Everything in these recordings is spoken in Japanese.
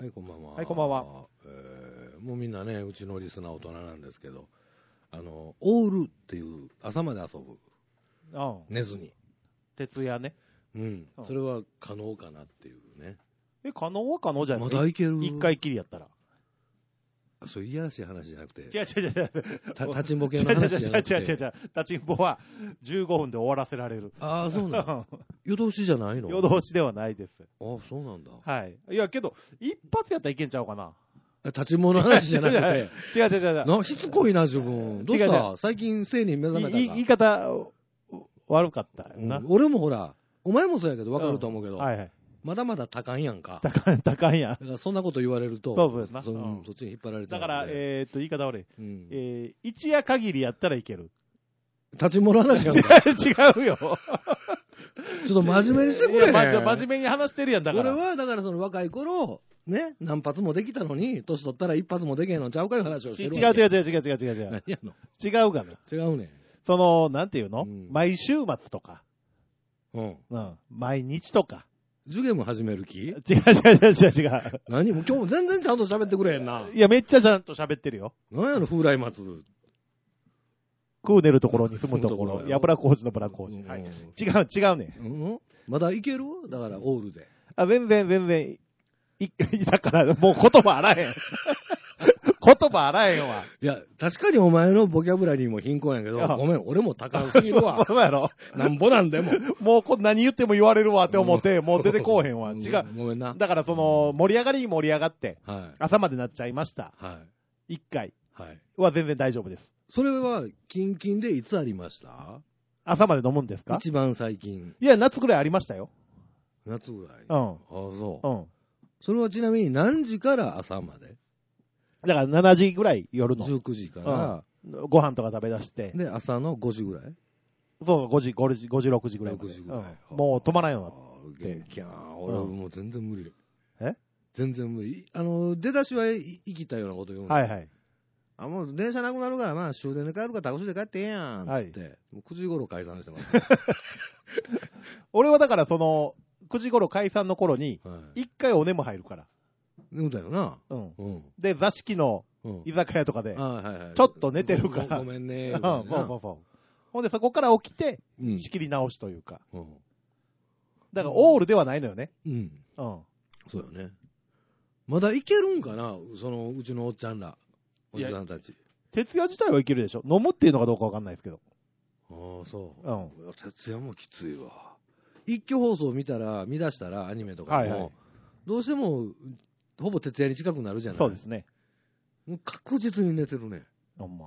はい、こんばんは。 はい、こんばんは。 もうみんなね、うちのリスナー大人なんですけど、オールっていう朝まで遊ぶ。寝ずに。 徹夜ね。 それは可能かなっていうね。 可能は可能じゃないですか。 まだいける。 一回きりやったら。 そういういやらしい話じゃなくて。 違う。 立ちんぼ系の話じゃなくて。 違う。立ちんぼは15分で終わらせられる。 ああ、そうなの。夜通しじゃないの？ 夜通しではないです。 ああ、そうなんだ。 はい。いや、けど、一発やったらいけんちゃうかな。 立ちんぼの話じゃなくて。 違う。 しつこいな、自分。どうした最近生に目覚めたか。 言い方、悪かったよな。 俺もほら、お前もそうやけど分かると思うけど。 はい。 まだまだ多感やんか。 多感や。 だからそんなこと言われると、 そうですな。 そっちに引っ張られちゃう。 だから、言い方悪い。一夜限りやったらいける。 立ちんぼの話やんか。 違うよ。 ちょっと真面目にしてくれ。 真面目に話してるやん、だから。 俺は、だからその若い頃、ね、何発もできたのに、年取ったら一発もできへんのちゃうかいう話をしてるわけ。 違う。 何やの？ 違うがな。 違うね。 なんていうの？毎週末とか。毎日とか。 受験も始める気？違う。何？もう今日も全然ちゃんと喋ってくれへんな。 いや、めっちゃちゃんと喋ってるよ。 何やの、風来松。 クーネルところに住むところ。やぶら工事のブラ工事。はい。違うね。 まだいける？だから、オールで。 全然。だから、もう言葉あらへん。言葉あらへんわ。 いや、確かにお前のボキャブラリーも貧困やけど、ごめん、俺も高すぎるわ。 そうやろ。 なんぼなんでも。 もう何言っても言われるわって思って、もう出てこうへんわ。違う。 ごめんな。 だから盛り上がって、朝までなっちゃいました。一回は全然大丈夫です。 それは、キンキンでいつありました？ 朝まで飲むんですか？ 一番最近。 いや、夏ぐらいありましたよ。 夏ぐらい。 あ、 そう。それはちなみに何時から朝まで？ だから7時ぐらい夜の。 19時から、 ご飯とか食べ出して。 で、朝の5時ぐらい？ そう、5時、6時ぐらい。 6時ぐらい。 もう止まらんようになって。 元気やん。俺もう全然無理。 え？ 全然無理。出だしは生きたようなこと言うの。 はい。 もう電車なくなるから、まあ終電で帰るかタクシーで帰ってええやん。つって。もう9時頃解散してます。 俺はだから9時頃解散の頃に、一回お眠入るから。 眠たよな。 で、座敷の居酒屋とかで、ちょっと寝てるから。 ごめんね。 ほんでそこから起きて、仕切り直しというか。だからオールではないのよね。 そうよね。まだいけるんかな、うちのおっちゃんら、おじさんたち。 徹夜自体はいけるでしょ。飲むっていうのかどうかわかんないですけど。 ああ、そう。徹夜もきついわ。一挙放送見出したら、アニメとかも、どうしても、ほぼ徹夜に近くなるじゃない。 そうですね。 もう確実に寝てるね。 ほんま。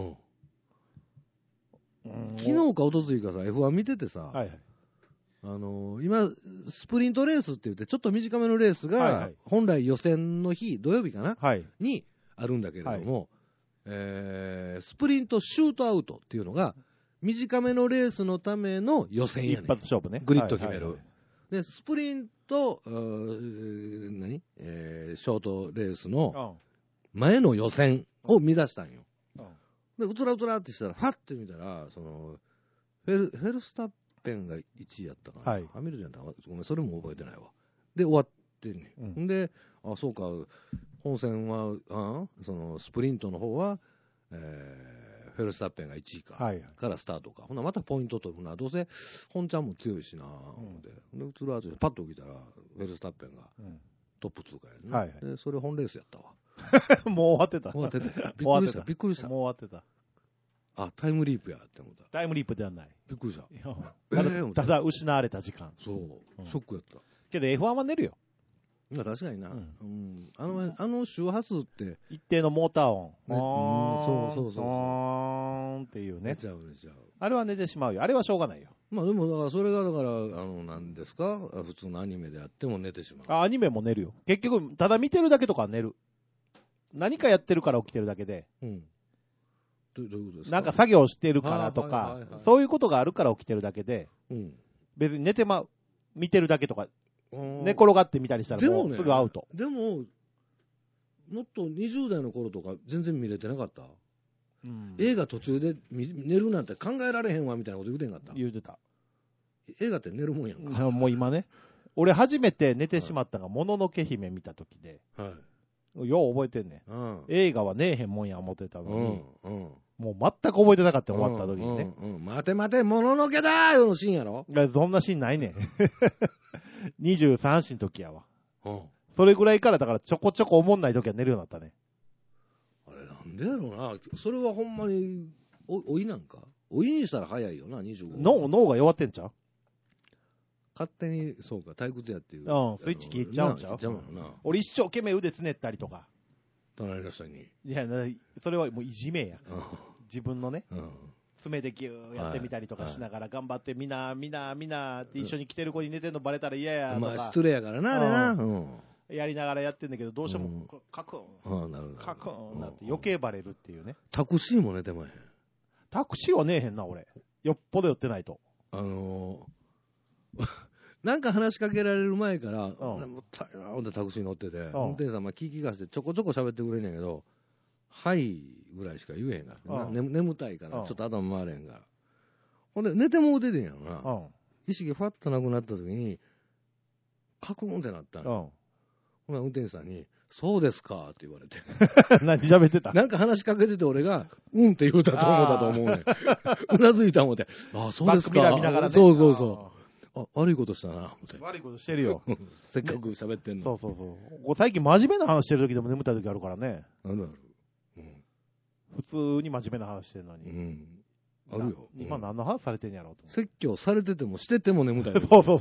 昨日か一昨日かさ、F1 見ててさ、今、スプリントレースって言って、ちょっと短めのレースが、本来予選の日、土曜日かな、にあるんだけれども、スプリントシュートアウトっていうのが、短めのレースのための予選やねん。 一発勝負ね。 グリッド決める。で、スプリント、ショートレースの前の予選を見出したんよ。で、うつらってしたら、はって見たら、フェルスタッペンが1位やったかな。ハミルトンやったかな。ごめん、それも覚えてないわ。で、終わってんねん。で、そうか、本戦は、スプリントの方は、フェルスタッペンが1位からスタートか。ほな、またポイント取るな。どうせ、本ちゃんも強いしな。で、うつらってパッと起きたら、フェルスタッペンがトップ通過やね。で、それ本レースやったわ。 もう終わってた。 びっくりした。 もう終わってた。 タイムリープやって思った。 タイムリープではない。 びっくりした。 ただ失われた時間。 そう。ショックやった。 けど F1 は寝るよ。 確かにな。周波数って。 一定のモーター音。 そうっていうね。 寝ちゃう。 あれは寝てしまうよ。あれはしょうがないよ。 まあでも、だからそれが、何ですか？普通のアニメであっても寝てしまう。 アニメも寝るよ。結局、ただ見てるだけとかは寝る。何かやってるから起きてるだけで。 どういうことですか？ なんか作業してるからとか、そういうことがあるから起きてるだけで、別に寝て見てるだけとか、寝転がってみたりしたらもうすぐアウト。 でも、もっと20代の頃とか全然見れてなかった。映画途中で寝るなんて考えられへんわみたいなこと言うてんかった。 言うてた。 映画って寝るもんやんか。 もう今ね、 俺初めて寝てしまったのが、もののけ姫見た時で、 はい。 よう覚えてんねん。 うん。 映画はねえへんもんや思ってたのに、 うん。 もう全く覚えてなかった終わった時にね。 待て待て、もののけだーよのシーンやろ。 そんなシーンないねん。23歳の時やわ。 うん。 それぐらいからだからちょこちょこ思んない時は寝るようになったね。 あれなんでやろうな。それはほんまに、おいなんかおいにしたら早いよな、25。 脳が弱ってんちゃう？ 勝手に、そうか、退屈やっていう。 うん、スイッチ消えちゃうんちゃう？俺一生懸命腕つねったりとか。 隣の人に。 いや、それはもういじめや。自分のね。爪でギューやってみたりとかしながら頑張ってみんなって一緒に来てる子に寝てんのバレたら嫌やとか。 まあ失礼やからな、あれな。 やりながらやってんだけど、どうしてもカクンなって余計バレるっていうね。 タクシーも寝てまへん。 タクシーはねえへんな、俺。よっぽど寄ってないと。 なんか話しかけられる前から、もったいなーってタクシー乗ってて、運転手さん聞き返してちょこちょこ喋ってくれんねんけど、はいぐらいしか言えへんから、眠たいから、ちょっと頭回れへんから。ほんで、寝てもうててんやろな。意識ファッとなくなった時に、カクンってなったんよ。ほな、運転手さんに、そうですかって言われて。 何喋ってた？ なんか話しかけてて俺が、うんって言うたと思ったと思うねん。うなずいた思って、ああ、そうですか。 バックミラー見ながらね。 そうそうそう。あ、悪いことしたな、思って。 悪いことしてるよ。 せっかく喋ってんの。 そう。最近真面目な話してる時でも眠たい時あるからね。 ある。 普通に真面目な話してるのに。 あるよ。 今何の話されてんやろうと。 説教されててもしてても眠たい。 そう。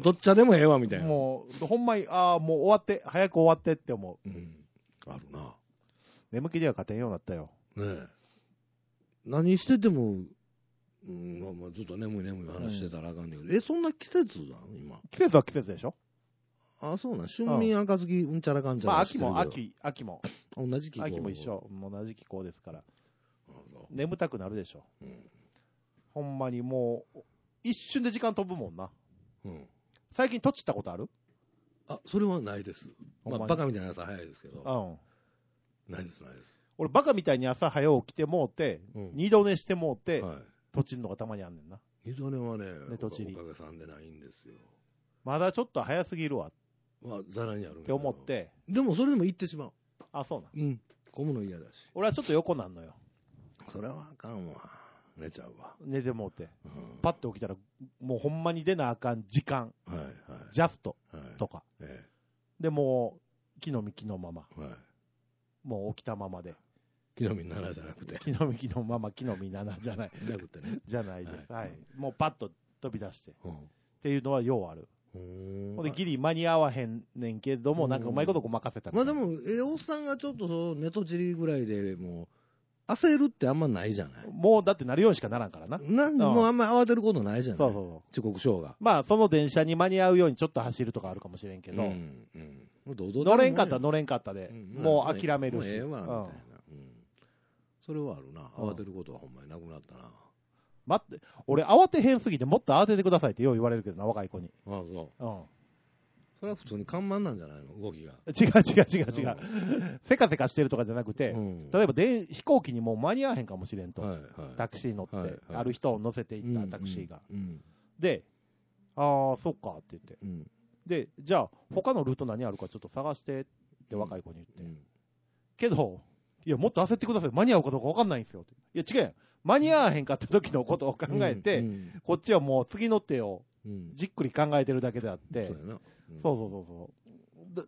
どっちゃでもええわ、みたいな。 もう、ほんまに、もう終わって、早く終わってって思う。 あるな。 眠気では勝てんようになったよ。 ねえ。何してても、まあずっと眠い話してたらあかんねんけど、そんな季節だ今。 季節は季節でしょ？ あ、そうなん。春眠赤月うんちゃらかんちゃら。 まあ秋も。 同じ気候。 秋も一緒。同じ気候ですから。眠たくなるでしょ。ほんまにもう、一瞬で時間飛ぶもんな。最近とちったことある？ あ、それはないです。まあバカみたいな朝早いですけど。ないです。 俺バカみたいに朝早起きてもうて、二度寝してもうて、とちるのがたまにあんねんな。 二度寝はね、 おかげさんでないんですよ。 まだちょっと早すぎるわ。 ざらにあるって思って。 でもそれでも行ってしまう。 あ、そうな。 混むの嫌だし。 俺はちょっと横なんのよ。 それはあかんわ。寝ちゃうわ。 寝てもうて。パッと起きたら、もうほんまに出なあかん時間。ジャストとか。で、もう、木の実木のまま。もう起きたままで。 木の実7じゃなくて。 木の実木のまま、木の実7じゃない。 なくてね。 じゃないです。はい。もうパッと飛び出して。っていうのはようある。ほんで、ギリ間に合わへんねんけども、なんかうまいことごまかせた。 まあでも、おっさんがちょっと寝とちりぐらいでもう、焦るってあんまないじゃない。 もうだってなるようにしかならんからな。 もうあんま慌てることないじゃない。 そう。 遅刻しようが。 まあ、その電車に間に合うようにちょっと走るとかあるかもしれんけど、乗れんかったで、もう諦めるし。 ええわ、みたいな。それはあるな。慌てることはほんまになくなったな。 待って、俺慌てへんすぎてもっと慌ててくださいってよう言われるけどな、若い子に。 ああ、そう。それは普通に緩慢なんじゃないの動きが。 違う。せかせかしてるとかじゃなくて、例えば飛行機にもう間に合わへんかもしれんと。タクシー乗って、ある人を乗せていったタクシーが。で、そっかって言って。で、じゃあ、他のルート何あるかちょっと探してって若い子に言って。けど、いや、もっと焦ってください。間に合うかどうか分かんないんですよ。いや、違うよ。間に合わへんかった時のことを考えて、こっちはもう次の手をじっくり考えてるだけであって、そう。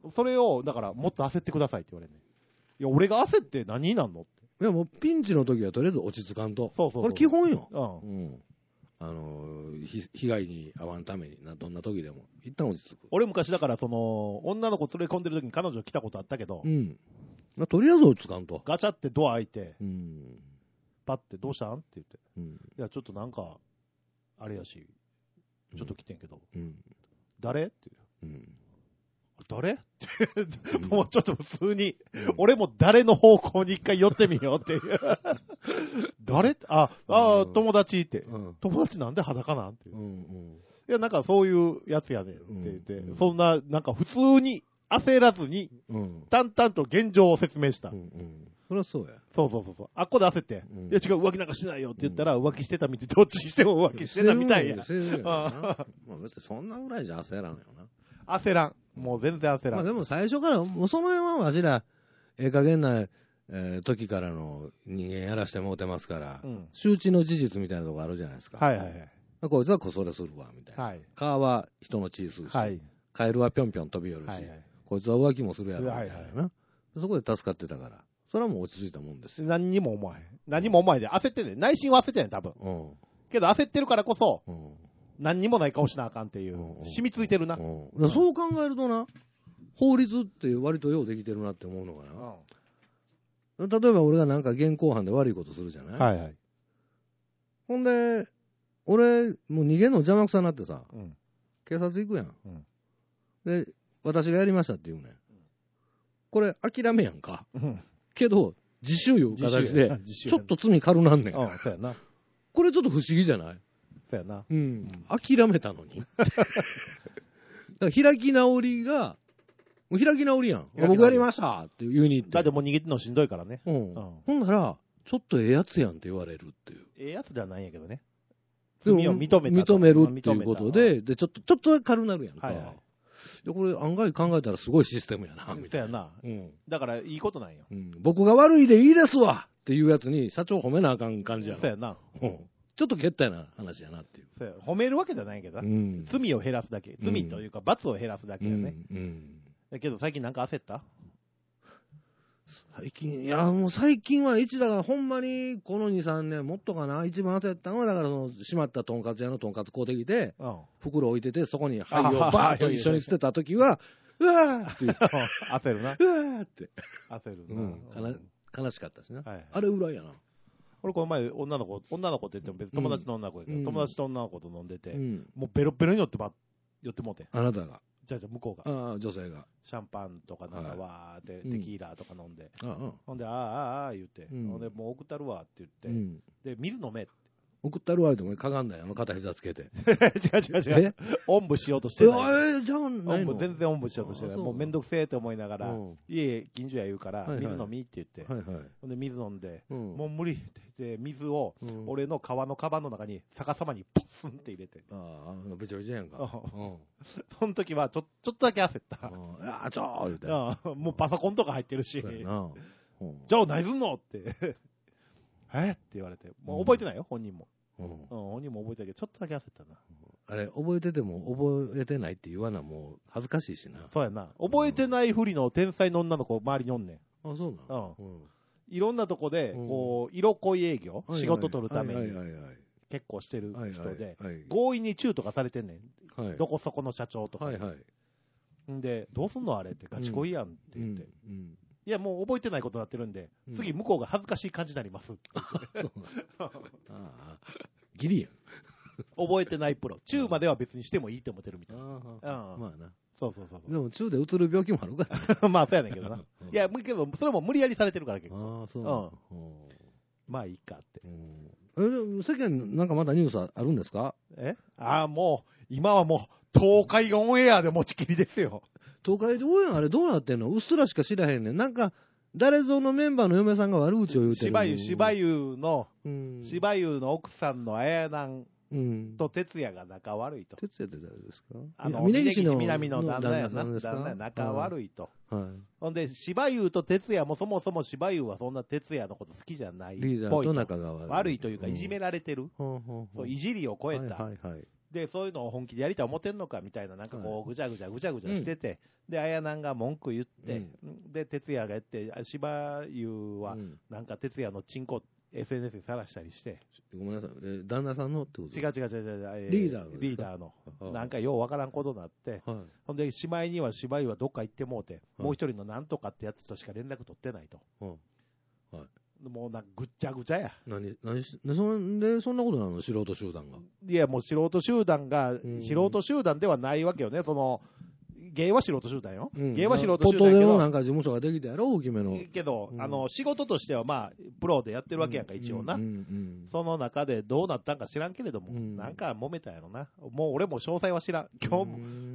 それを、だから、もっと焦ってくださいって言われるね。いや、俺が焦って何になんのって。 いや、もうピンチの時はとりあえず落ち着かんと。そう。これ基本よ。被害に遭わんためにどんな時でも。一旦落ち着く。 俺昔だから、女の子連れ込んでる時に彼女来たことあったけど、 とりあえず落ち着かんと。 ガチャってドア開いて、パッてどうしたんって言って。いや、ちょっとなんか、あれやし、ちょっと来てんけど、誰って言う。誰ってもうちょっと普通に、俺も誰の方向に一回寄ってみようっていう。誰友達って。友達なんで裸なんていう。いや、なんかそういうやつやでって言って、そんな、なんか普通に焦らずに、淡々と現状を説明した。 そりゃそうや。 そう。あっこで焦って、いや違う、浮気なんかしてないよって言ったら、浮気してたみたい、どっちしても浮気してたみたいや。 まあ別にそんなぐらいじゃ焦らんよな。 焦らん。もう全然焦らん。 まあでも最初から、もうその辺はわしら、加減な、時からの人間やらしてもうてますから、周知の事実みたいなとこあるじゃないですか。 はいはいはい。 こいつはこそれするわ、みたいな。はい。川は人の血吸うし、はい、カエルはぴょんぴょん飛び寄るし、はいはい、こいつは浮気もするやろ、みたいな、はいはい。そこで助かってたから、それはもう落ち着いたもんですよ。 何にも思わへん。何も思わへんで、焦ってんねん。内心は焦ってんねん、多分。けど焦ってるからこそ、何にもない顔しなあかんっていう、染みついてるな。 そう考えるとな、法律って割とようできてるなって思うのかな。例えば俺がなんか現行犯で悪いことするじゃない、はいはい、ほんで、俺、もう逃げんの邪魔くさになってさ、警察行くやん。で、私がやりましたって言うねん。これ、諦めやんか。けど、自首いう形で、ちょっと罪軽なんねん。 そうやな。 これちょっと不思議じゃない？ そうやな。 諦めたのに。だから開き直りが、もう開き直りやん。僕やりましたって言うに行って。 だってもう逃げてんのしんどいからね。 ほんなら、ちょっとええやつやんって言われるっていう。 ええやつではないんやけどね。 罪を認めるっていうことで、ちょっと軽なるやんか。はいはい、で、これ案外考えたらすごいシステムやな、みたいな。 そうやな。だからいいことなんよ。 僕が悪いでいいですわっていうやつに社長褒めなあかん感じやな。 そうやな。 ちょっとけったいな話やなっていう。 そうや。褒めるわけじゃないけどな。罪を減らすだけ。罪というか罰を減らすだけやね。だけど最近なんか焦った？ 最近、いや、もう最近はだからほんまにこの2、3年もっとかな、一番焦ったのは、だからその、閉まったとんかつ屋のとんかつ買うてきて、袋置いてて、そこに灰をバーッと一緒に捨てたときは、うわーって焦るな。 うわーって。 焦るな。 悲しかったしな。あれぐらいやな。 俺この前、女の子って言っても別に友達の女の子やけど、友達と女の子と飲んでて、もうベロベロに寄ってもうて。 あなたが。 じゃあ向こうが。 ああ、女性が。 シャンパンとかなんかわーってテキーラとか飲んで。ほんで、ああ言って。ほんで、もう送ったるわって言って。で、水飲めって。 送ったるわってかがんだよ、片膝つけて。 違う。おんぶしようとしてない。じゃあないの？ 全然おんぶしようとしてない。もうめんどくせえって思いながら、家近所や言うから、水飲みって言って。ほんで、水飲んで、もう無理って言って、水を俺の革のカバンの中に逆さまにポスンって入れて。 ああ、べちゃべちゃやんか。 その時はちょっとだけ焦った。 ああ、ちょー言うて。 もうパソコンとか入ってるし。じゃあ何すんのって。って言われて。もう覚えてないよ、本人も。本人も覚えてたけど、ちょっとだけ焦ったな。 あれ、覚えてても覚えてないって言わな、もう恥ずかしいしな。 そうやな。覚えてないふりの天才の女の子周りにおんねん。 あ、そうなの？ いろんなとこで、こう、色恋営業、仕事取るために、結構してる人で、強引にチューとかされてんねん。どこそこの社長とか。んで、どうすんのあれって、ガチ恋やんって言って。いや、もう覚えてないことになってるんで、次向こうが恥ずかしい感じになりますって言って。 ギリやん。 覚えてないプロ。チューまでは別にしてもいいって思ってるみたいな。 まあな。 そう。 でも、チューでうつる病気もあるから。まあ、そうやねんけどな。いや、けど、それも無理やりされてるから結構。 ああ、そう。 まあいいかって。 世間なんかまだニュースあるんですか？ もう、今はもう、東海オンエアで持ちきりですよ。 東海オンエアあれどうなってんの？うっすらしか知らへんねん。なんか、誰ぞのメンバーの嫁さんが悪口を言うてる。 芝生の奥さんの綾南と哲也が仲悪いと。 哲也って誰ですか？ 峯岸みなみの旦那やな。仲悪いと。ほんで、芝生と哲也もそもそも芝生はそんな哲也のこと好きじゃないっぽいと。 リーダーと仲が悪いというか、いじめられてる。いじりを超えた。で、そういうのを本気でやりたい思ってんのかみたいな、なんかこう、ぐちゃぐちゃしてて、で、綾南が文句言って、で、哲也がやって、芝生は、なんか哲也のチンコ SNS にさらしたりして。 ごめんなさい。旦那さんのってこと？ 違う。 リーダーの。なんかようわからんことになって、ほんで、しまいには芝生はどっか行ってもうて、もう一人のなんとかってやつとしか連絡取ってないと。もうなんかぐっちゃぐちゃや。 そんなことなの？素人集団が。 いや、もう素人集団ではないわけよね。芸は素人集団よ。芸は素人集団。 ポットでもなんか事務所ができたやろ、大きめの。 けど、仕事としてはまあ、プロでやってるわけやんか、一応な。その中でどうなったんか知らんけれども、なんか揉めたやろな。もう俺も詳細は知らん。今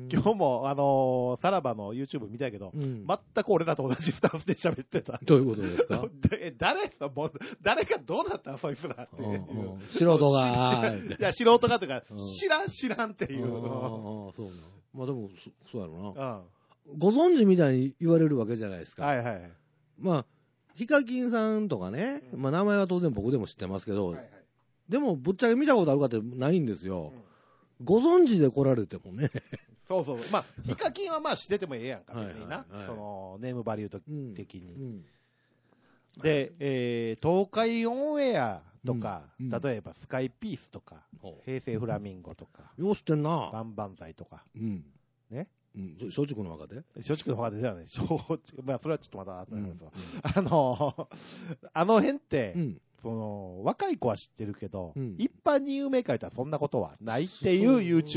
今日も、さらばの YouTube 見たけど、全く俺らと同じスタンスで喋ってた。 どういうことですか？ 誰がどうだったのそいつらっていう。 素人が。 いや、素人がというか、知らんっていう。 そうな。まあでも、そうやろな。ご存知みたいに言われるわけじゃないですか。 はいはい。 まあ、ヒカキンさんとかね、まあ名前は当然僕でも知ってますけど、でもぶっちゃけ見たことあるかってないんですよ。ご存知で来られてもね。 そうそう。まあ、ヒカキンはまあ知っててもええやんか、別にな。その、ネームバリュー的に。で、東海オンエアとか、例えばスカイピースとか、平成フラミンゴとか、 よう知ってんな。 バンバンザイとか、ね。 松竹の若手松竹の若手ではね、まあ、それはちょっとまた後なんですわ。あの辺って、その、若い子は知ってるけど、一般に有名か言ったらそんなことはないっていう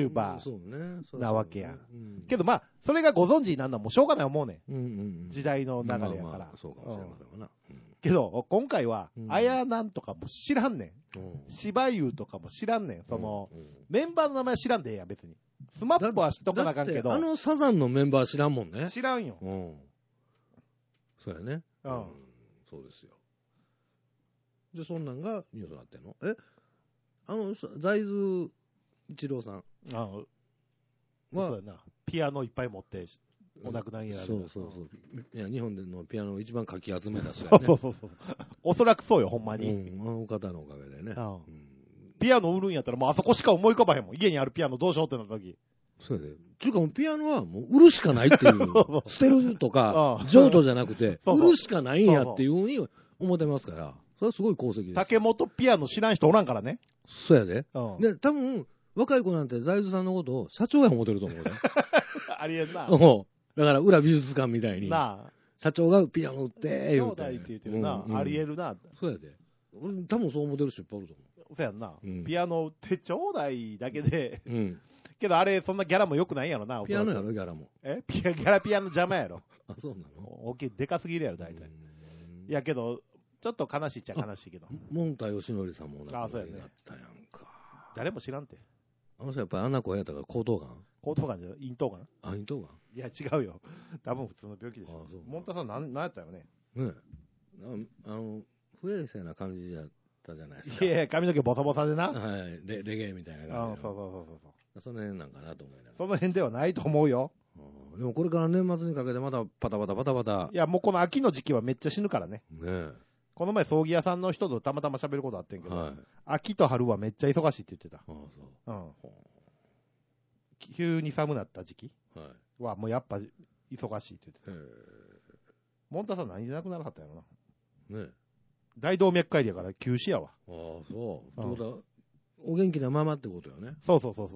YouTuber なわけや。けどまあ、それがご存知になるのはもうしょうがない思うねん。時代の流れやから。 そうかもしれませんな。 けど、今回は、あやなんとかも知らんねん。芝優とかも知らんねん。その、メンバーの名前知らんでええやん、別に。スマップは知っとかなあかんけど。 サザンのメンバー知らんもんね。 知らんよ。 そうやね。そうですよ。で、そんなんがニュースになってんの？財津一郎さんは、そうやな。ピアノいっぱい持って、お亡くなりになる。 そう。いや、日本でのピアノを一番かき集めた人やね。そう。おそらくそうよ、ほんまに。 あの方のおかげでね。 ピアノ売るんやったら、もうあそこしか思い浮かばへんもん。家にあるピアノどうしようってなった時。 そうやで。ちゅうかもうピアノはもう売るしかないっていう。捨てるとか、譲渡じゃなくて、売るしかないんやっていうふうに思ってますから。それはすごい功績です。 竹本ピアノ知らん人おらんからね。 そうやで。で、多分、若い子なんて財津さんのことを社長や思ってると思うで。 ありえんな。 だから、裏美術館みたいに。 なあ。 社長がピアノ売って、 兄弟って言ってるな。ありえるな。 そうやで。俺、多分そう思ってる人いっぱいおると思う。 そうやんな。ピアノ売ってちょうだいだけで。けどあれ、そんなギャラも良くないんやろな。 ピアノやろ、ギャラも。 ギャラピアノ邪魔やろ。 あ、そうなの？ 大きい、でかすぎるやろ、大体。いやけど、ちょっと悲しいっちゃ悲しいけど。 もんたよしのりさんもなったやんか。 誰も知らんて。 あの人やっぱりあんな声やったから喉頭がん？ 喉頭がんじゃ咽頭がん？ あ、咽頭がん？ いや、違うよ。多分普通の病気でしょ。もんたさんなんやったよね。 ねえ。不衛生な感じやったじゃないですか。 いや、髪の毛ボサボサでな。 はい。レゲエみたいな感じ。 そう。 その辺なんかなと思いながら。 その辺ではないと思うよ。 でもこれから年末にかけてまたパタパタ。 いや、もうこの秋の時期はめっちゃ死ぬからね。 ねえ。 この前葬儀屋さんの人とたまたま喋ることあってんけど、秋と春はめっちゃ忙しいって言ってた。急に寒なった時期はもうやっぱ忙しいって言ってた。モンタさん何で亡くならはったんやろな。ねえ。大動脈解離やから休止やわ。 ああ、そう。ってことは、お元気なままってことよね。 そう。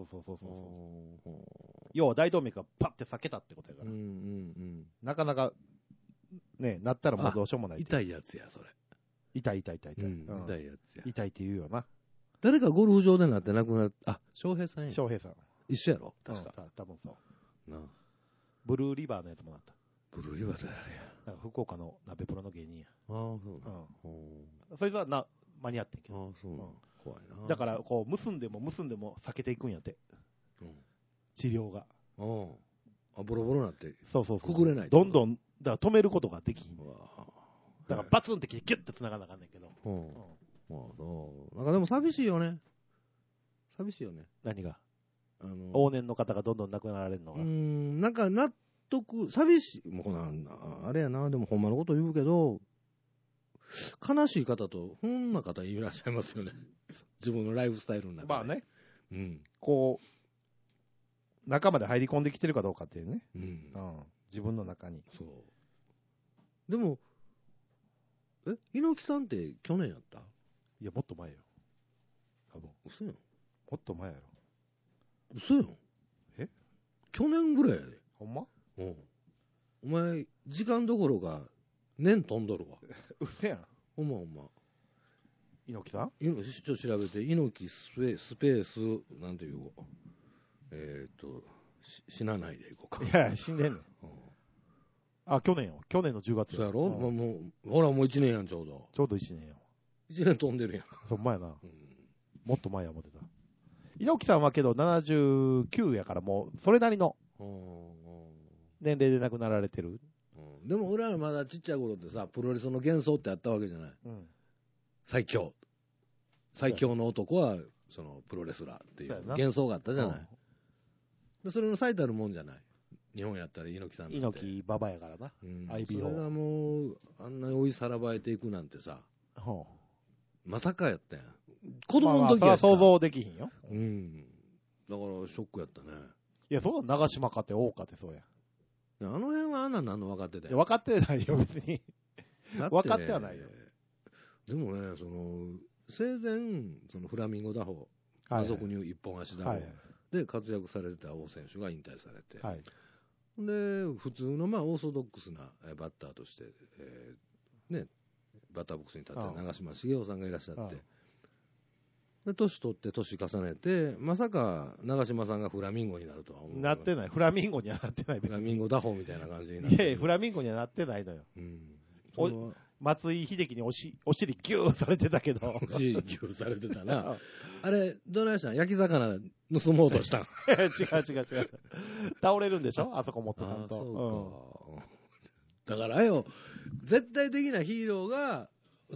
要は大動脈がパッて裂けたってことやから。なかなか、ね、なったらもうどうしようもない。 痛いやつや、それ。 痛い。 痛いやつや。 痛いって言うよな。 誰かゴルフ場でなって亡くなった。あ、翔平さんや。 翔平さん。 一緒やろ確か。 多分そう。なあ。ブルーリバーのやつもなった。 ブルーリバーだよ、あれや。 なんか福岡の鍋プロの芸人や。 ああ、そうな。そいつは間に合ってんけど。 ああ、そうな。怖いな。 だから、こう、結んでも避けていくんやって。治療が。 ボロボロなって。 そう。 くぐれない。 どんどん、だから止めることができん。だからバツンってギュッて繋がなあかんねんけど。 なんかでも寂しいよね。 何が往年の方がどんどん亡くなられるのが。 なんか納得、寂しい、もうあれやな、でもほんまのこと言うけど、悲しい方と、不運な方いらっしゃいますよね。自分のライフスタイルの中で。 まあね。こう、中まで入り込んできてるかどうかっていうね。自分の中に。 そう。でも、猪木さんって去年やった？ いや、もっと前よ。多分。 嘘やん。 もっと前やろ。 嘘やん。去年ぐらいやで。 ほんま？ お前、時間どころか、年飛んどるわ。 嘘やん。 ほんま。 猪木さん？ ちょっと調べて、猪木スペース、なんていう、死なないでいこうか。 いや、死んでんねん。あ、去年の10月。 そうやろ？もう、ほらもう1年やん、ちょうど。 ちょうど1年よ。 1年飛んでるやん。 そんまやな。もっと前や思ってた。猪木さんはけど79やからもう、それなりの年齢で亡くなられてる。 でも俺らまだちっちゃい頃ってさ、プロレスの幻想ってあったわけじゃない。最強の男はそのプロレスラーっていう幻想があったじゃない。でそれの最たるもんじゃない。日本やったら猪木さんなんて。 猪木馬場やからな。 それがもうあんなに追いさらばえていくなんてさ、まさかやったやん。子供の時は想像できひんよ。 だからショックやったね。 いや、そう長島かって大かってそうや。 あの辺はあんなの分かってたよ。 分かってないよ、別に。分かってはないよ。 でもね、生前、フラミンゴ打法、俗に言う一本足打法で活躍されてた王選手が引退されて、で、普通のオーソドックスなバッターとして、バッターボックスに立って長嶋茂雄さんがいらっしゃって、で、年取って年重ねて、まさか長嶋さんがフラミンゴになるとは思う。 なってない。フラミンゴにはなってない。 フラミンゴ打法みたいな感じになって。 いやいや、フラミンゴにはなってないのよ。松井秀喜にお尻ギューされてたけど。 お尻ギューされてたな。あれ、どないしたん？焼き魚盗もうとしたん？ 違う。倒れるんでしょあそこ持ってたんと。 そうか。だからよ、絶対的なヒーローが、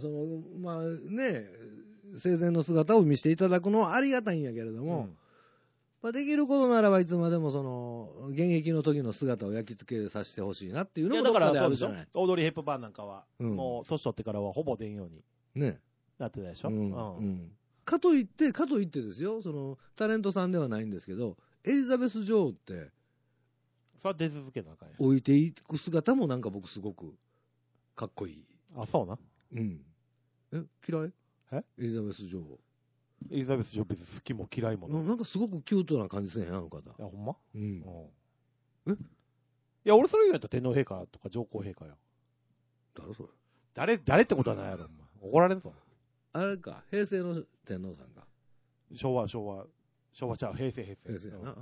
生前の姿を見せていただくのはありがたいんやけれども、できることならばいつまでも現役の時の姿を焼き付けさせてほしいなっていうのもどっかであるじゃない。 オードリー・ヘップバーンなんかは、もう年取ってからはほぼ出んようになってたでしょ。かといってですよ、タレントさんではないんですけど、エリザベス女王って、 それは出続けなあかんや。 置いていく姿もなんか僕すごくかっこいい。 あ、そうな。 嫌い？エリザベス女王。 エリザベス女王別に好きも嫌いもなんかすごくキュートな感じせんやん、あの方。 いや、ほんま？ いや、俺それ言うやったら天皇陛下とか上皇陛下や。 誰そ誰れ？ ってことはないやろ、お前。怒られんぞ。 あれか、平成の天皇さんか。 昭和ちゃう、平成。 平成やな。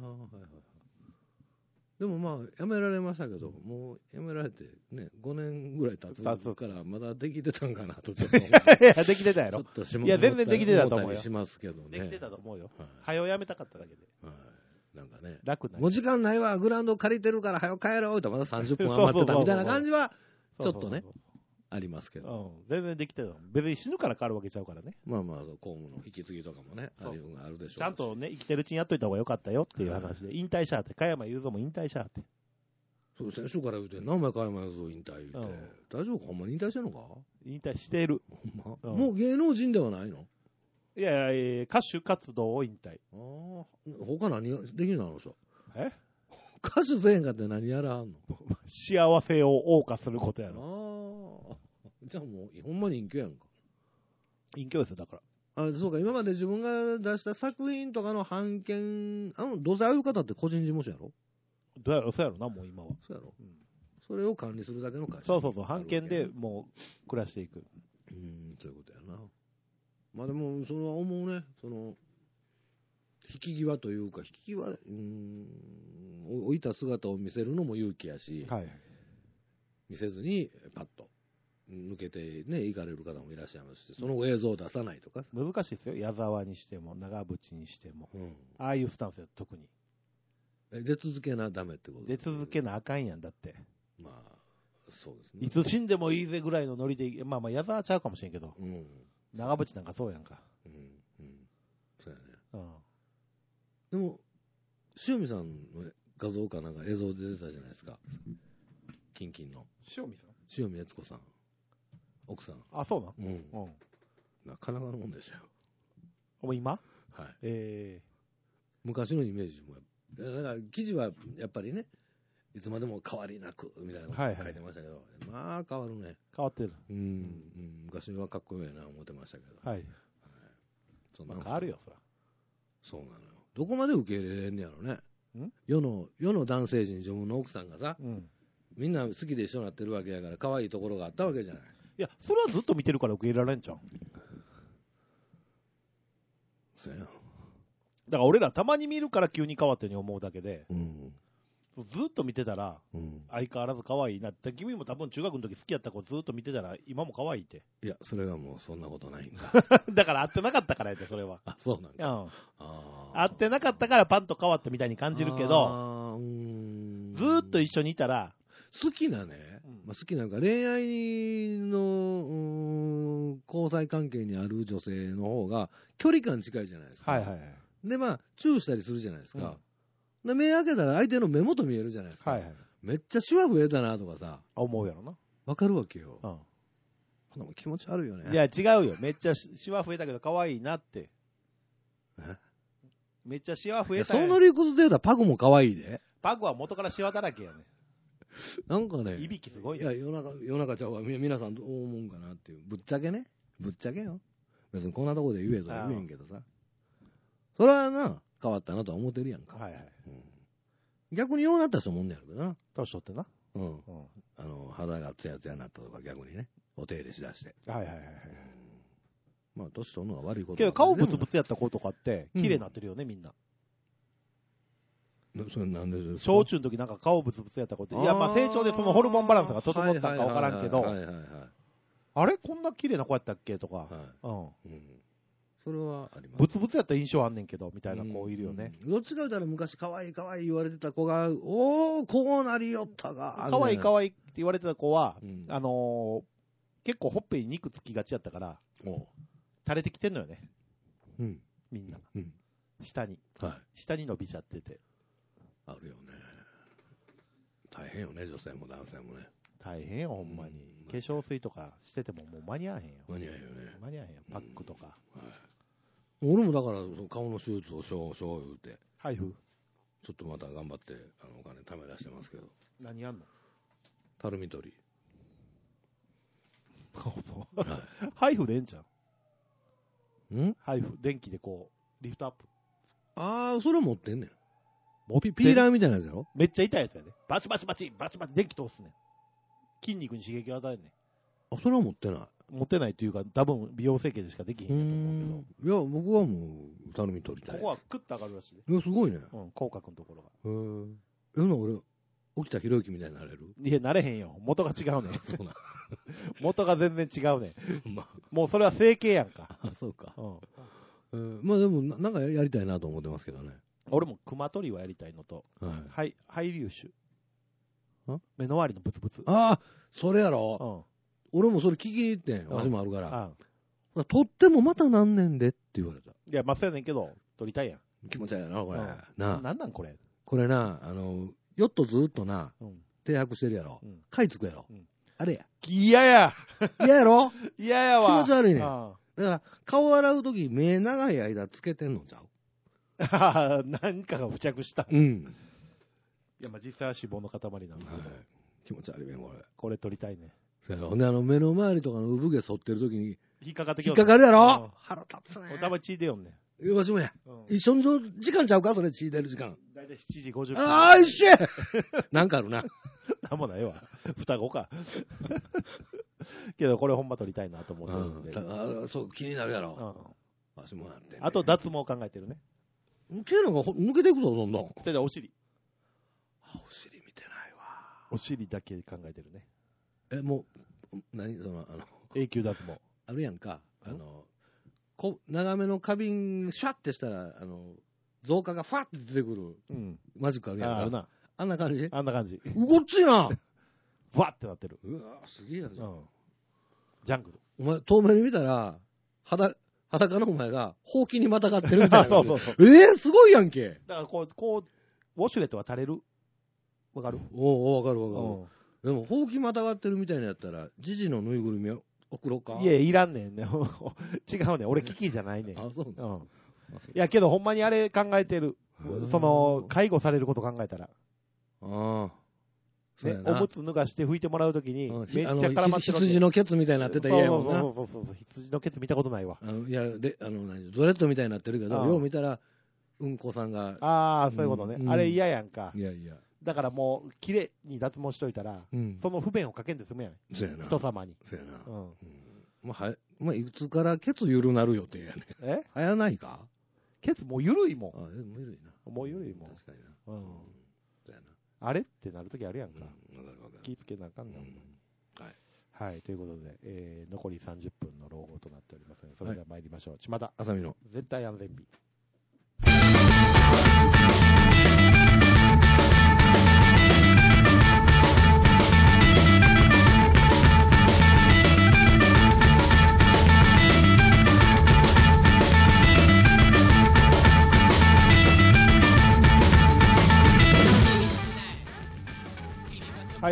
でも辞められましたけど、もう辞められてね、5年ぐらい経つからまだできてたんかなとちょっと。いや、できてたやろ。いや、全然できてたと思うよ。 しますけどね。 できてたと思うよ。早う辞めたかっただけで。 なんかね。 楽な。 もう時間ないわ、グラウンド借りてるから早く帰ろうとまだ30分余ってたみたいな感じは、ちょっとね。ありますけど、 全然できてた。別に死ぬから変わるわけちゃうからね。 公務の引き継ぎとかもね、あるでしょう。 ちゃんとね、生きてるうちにやっといた方がよかったよっていう話で、引退しゃーって、加山雄三も引退しゃーって。 そう、先週から言うて、何枚加山雄三引退言うて、大丈夫か？ほんまに引退してんのか？ 引退してる。 ほんま？もう芸能人ではないの？ いやいや、歌手活動を引退。 他何ができるのあの人？歌手せえへんかって何やらはんの？ 幸せを謳歌することやろ。 じゃあもうほんまに隠居やんか。 隠居ですよ、だから。 そうか、今まで自分が出した作品とかの版権、どうせああいう方って個人事務所やろ？ どうやろ、そうやろな、もう今は。 そうやろ。それを管理するだけの会社。 そう、版権でもう暮らしていく。 そういうことやな。でも、それは思うね。引き際というか、置いた姿を見せるのも勇気やし、見せずにパッと抜けてね、行かれる方もいらっしゃいますし、その映像を出さないとか。 難しいですよ。矢沢にしても、長渕にしても。ああいうスタンスや特に。 出続けなダメってこと？ 出続けなあかんやんだって。 そうですね。 いつ死んでもいいぜぐらいのノリで、矢沢ちゃうかもしれんけど、長渕なんかそうやんか。 そうやね。でも、塩見さんの画像かなんか映像で出てたじゃないですか。キンキンの。 塩見さん？ 塩見悦子さん。奥さん。 あ、そうなん？ なかなかのもんでしたよ。 今？ はい。昔のイメージも、だから記事はやっぱりね、いつまでも変わりなくみたいなこと書いてましたけど、変わるね。 変わってる。 昔はかっこいいな思ってましたけど。 変わるよ、そら。 そうなのよ。どこまで受け入れれんねやろね。世の男性陣、自分の奥さんがさ、みんな好きで一緒になってるわけやから、可愛いところがあったわけじゃない。 いや、それはずっと見てるから受け入れられんじゃん。 そうや。 だから俺らたまに見るから急に変わったように思うだけで、ずっと見てたら、相変わらず可愛いなって、君も多分中学の時好きやった子ずっと見てたら、今も可愛いって。 いや、それはもうそんなことないんだ。だから会ってなかったからやで、それは。 そうなんだ。 会ってなかったからパンと変わったみたいに感じるけど、 ずーっと一緒にいたら、 好きなね、好きなのか、恋愛の交際関係にある女性の方が距離感近いじゃないですか。 はいはいはい。 で、チューしたりするじゃないですか。で、目開けたら相手の目元見えるじゃないですか。 はいはい。 めっちゃシワ増えたなとかさ。 思うやろな。 わかるわけよ。ほんな気持ち悪いよね。 いや、違うよ。めっちゃシワ増えたけど可愛いなって。めっちゃシワ増えたやん。 その理屈で言うたらパグも可愛いで。 パグは元からシワだらけやね。 なんかね。 いびきすごいね。 いや、夜中ちゃうわ。皆さんどう思うんかなっていう。ぶっちゃけね。ぶっちゃけよ。別にこんなとこで言えとは言えんけどさ。それはな、変わったなとは思ってるやんか。 はいはい。 逆にようなった人もおんねやろけどな。 年取ってな。 肌がツヤツヤになったとか逆にね。お手入れしだして。 はいはいはい。 年取るのが悪いことけど顔ブツブツやった子とかって、綺麗になってるよね、みんな。 それなんでですか？ 小中の時なんか顔ブツブツやった子って。いや、成長でそのホルモンバランスが整ったんかわからんけど、あれこんな綺麗な子やったっけとか。 それはあります。 ブツブツやった印象あんねんけど、みたいな子いるよね。 どっちか言うたら昔可愛い可愛い言われてた子が、こうなりよったが。 可愛い可愛いって言われてた子は、結構ほっぺに肉つきがちやったから、垂れてきてんのよね。みんな。下に。下に伸びちゃってて。 あるよね。大変よね、女性も男性もね。 大変よ、ほんまに。化粧水とかしててももう間に合わへんよ。 間に合うよね。 間に合わへんよ、パックとか。 俺もだから、顔の手術をしよう言うて。 ハイフちょっとまた頑張って、お金貯め出してますけど。 何やんの？ たるみ取り。 ハイフでええんちゃう？ ハイフ、電気でこう、リフトアップ。 それ持ってんねん。ピーラーみたいなやつやろ？ めっちゃ痛いやつやで。バチバチバチ、バチバチ電気通すねん。筋肉に刺激を与えるねん。 それは持ってない。 持ってないというか、多分美容整形でしかできへんやと思うけど。 いや、僕はもう、たるみ取りたい。 ここはクッと上がるらしいで。 いや、すごいね。 口角のところが。 俺、沖田博之みたいになれる？いや、なれへんよ。元が違うねん。 そうな。 元が全然違うねん。もうそれは整形やんか。 そうか。でも、なんかやりたいなと思ってますけどね。 俺も熊取りはやりたいのと、肺粒腫。目の周りのブツブツ。 それやろ。俺もそれ聞きに行ってん。わしもあるから。取ってもまたなんねんでって言われた。いや、そうやねんけど、取りたいやん。 気持ち悪いな、これ。 なんなんこれ。 これな、よっとずっとな、停泊してるやろ。買いつくやろ。あれや。 嫌や。 嫌やろ？ 嫌やわ。 気持ち悪いねん。だから、顔洗うとき、目長い間つけてんのちゃう？ 何かが付着した。いや、実際は脂肪の塊なんですけど。 気持ち悪いね、これ。 これ取りたいね。 そうやろ。ほんで、目の周りとかの産毛剃ってるときに、 引っかかってきよ。引っかかるやろ？腹立つね。 おたま血出よんねん。わしもや。一緒の時間ちゃうか？それ血出る時間。 だいたい7時50分。 一緒やなんかあるな。 なんもないわ。双子か。けど、これほんま取りたいなと思ってるんで。 そう、気になるやろ。わしもなって。 あと、脱毛考えてるね。 毛なんか抜けていくぞ、どんどん。 じゃあ、お尻。 お尻見てないわ。 お尻だけ考えてるね。 もう、 永久脱毛。 あるやんか。長めの花瓶、シュワッてしたら、増加がファッて出てくる。マジックあるやんか。あんな感じ？ あんな感じ。 ごっついな。 ふわってなってる。 うわすげえやん。ジャングル。 お前、遠目に見たら、裸のお前が、ほうきにまたがってるみたいな。 そう。 すごいやんけ。 だからこう、ウォシュレットは垂れる。わかる？ わかる。でも、ほうきまたがってるみたいなやったら、ジジのぬいぐるみを送ろうか？ いや、いらんねんね。違うねん。俺、キキじゃないねん。 そう。 いや、けど、ほんまにあれ考えてる。介護されること考えたら。おむつ脱がして拭いてもらうときに、めっちゃ絡まってる。 羊のケツみたいになってたら嫌やもんな。 そう。羊のケツ見たことないわ。 いや、ドレッドみたいになってるけど、よう見たら、うんこさんが。 そういうことね。あれ嫌やんか。 いや。 だからもう、綺麗に脱毛しといたら、その不便をかけんで済むやん。 そうやな。 人様に。 そうやな。まあ、いつからケツゆるなる予定やね。早ないか？ ケツもうゆるいもん。 もうゆるいな。 もうゆるいもん。 確かにな。そうやな。 あれってなるときあるやんか。 わかる。 気ぃつけなあかんねん。はい。ということで、残り30分の老後となっておりますので、それでは参りましょう。巷。 あさみの。 絶対安全日。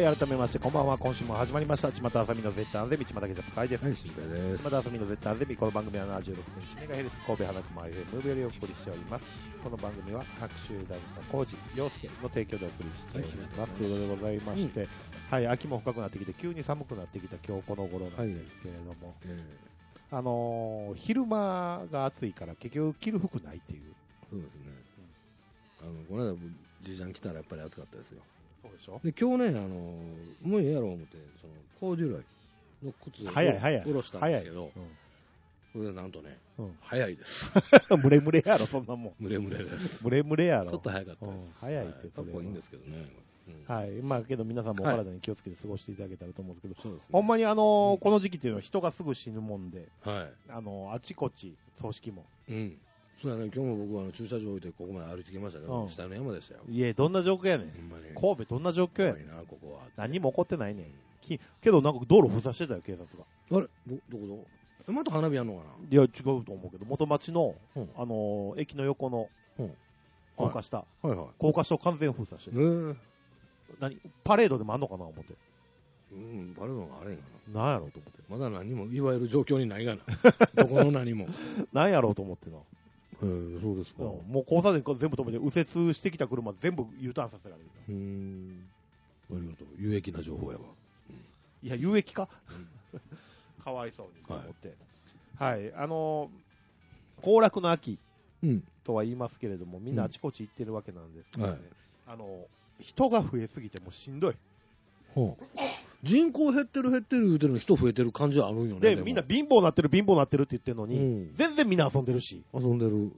改めましてこんばんは。今週も始まりました巷あさみの絶対安全道またけじゃ高いです。 はい、新平です。 巷あさみの絶対安全道、この番組は 76.1MHz 神戸花熊 FM よりお送りしております。この番組は白州大師の浩二陽介の提供でお送りしております、ということでございまして、はい、秋も深くなってきて急に寒くなってきた今日この頃なんですけれども、昼間が暑いから結局着る服ないっていう。 そうですね、この間じいちゃん来たらやっぱり暑かったですよ。 そうでしょ。 で今日ね、もうええやろう思ってそのコーデュロイの靴を下ろしたんですけど、これでなんとね、早いですムレムレやろそんなもん。 ムレムレです。 ムレムレやろ。 ちょっと早かったです。 早いってそれはい、いいんですけどね。 はい、まあけど皆さんもお体に気をつけて過ごしていただけたらと思うんですけど、 そうですね、 ほんまにこの時期っていうのは人がすぐ死ぬもんで、 はい、 あちこち葬式も。 そうだね、今日も僕は駐車場置いてここまで歩いてきましたけど、下の山でしたよ。 いえ、どんな状況やねん。神戸どんな状況やねん。ここは何も起こってないねん。けどなんか道路封鎖してたよ、警察が。 あれどこまた花火やんのかな。 いや、違うと思うけど、元町の、駅の横の、高架下。高架下を完全封鎖してる。パレードでもあんのかな思って。 パレードがあれんかな。なんやろうと思って。 まだ何もいわゆる状況にないがな。どこの何も。 なんやろうと思ってな。 そうですか。 もう交差点全部止めて、右折してきた車全部 U ターンさせられる。 ありがとう。有益な情報やわ。 いや、有益かかわいそうにと思って。はい。行楽の秋とは言いますけれども、みんなあちこち行ってるわけなんですけどね。人が増えすぎてもうしんどい。 人口減ってる言うてるの人増えてる感じはあるんよね。 でみんな貧乏なってるって言ってるのに、全然みんな遊んでるし。 遊んでる。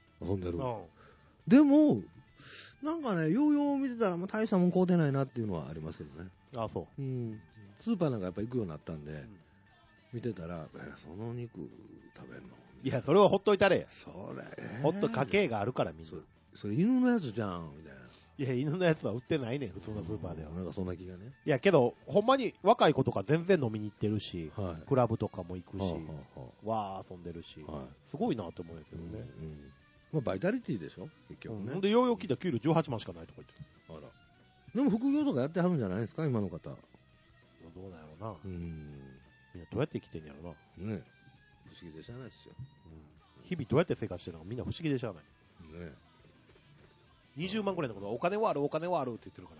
でもなんかね、よう見てたらもう大したもん買うてないなっていうのはありますけどね。 あ、そう。 スーパーなんかやっぱ行くようになったんで、見てたら、その肉食べんの？ いや、それはほっといたれ。 それ、 ほっと家計があるからみんな。 それ犬のやつじゃんみたいな。 いや、犬のやつは売ってないねん、普通のスーパーでは。 なんかそんな気がね。 いや、けど、ほんまに若い子とか全然飲みに行ってるし、クラブとかも行くし、わー遊んでるし、すごいなと思うんやけどね。 まあ、バイタリティでしょ、結局ね。 で、ようよう聞いたら給料18万しかないとか言ってた。あら。でも副業とかやってはるんじゃないですか、今の方。どうなんやろな。みんなどうやって生きてんやろな。 ね、不思議でしゃあないですよ。 日々どうやって生活してるのかみんな不思議でしゃあない。 ね。 20万ぐらいのことはお金はあるって言ってるから。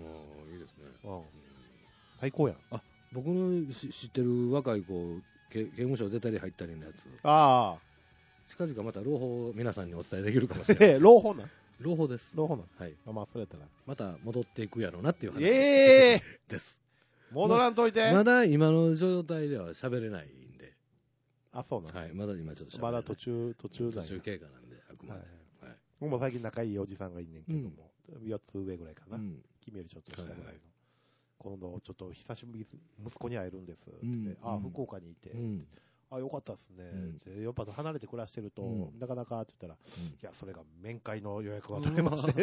いいですね。 最高やん。 僕の知ってる若い子、刑務所出たり入ったりのやつ。近々また朗報を皆さんにお伝えできるかもしれない。 朗報な。 朗報です。 朗報な。 はい。 まあ、それやったら。 また戻っていくやろうなっていう話です。 戻らんといて。 まだ今の状態では喋れないんで。 そうなの。 はい。まだ今ちょっと喋れない。 まだ途中経過なんで、あくまで。 僕も最近仲いいおじさんがいんねんけども、4つ上ぐらいかな。君よりちょっと下ぐらいの。今度ちょっと久しぶりに息子に会えるんです。福岡にいて。よかったですね。やっぱ離れて暮らしてると、なかなかって言ったら、いや、それが面会の予約が取れまして、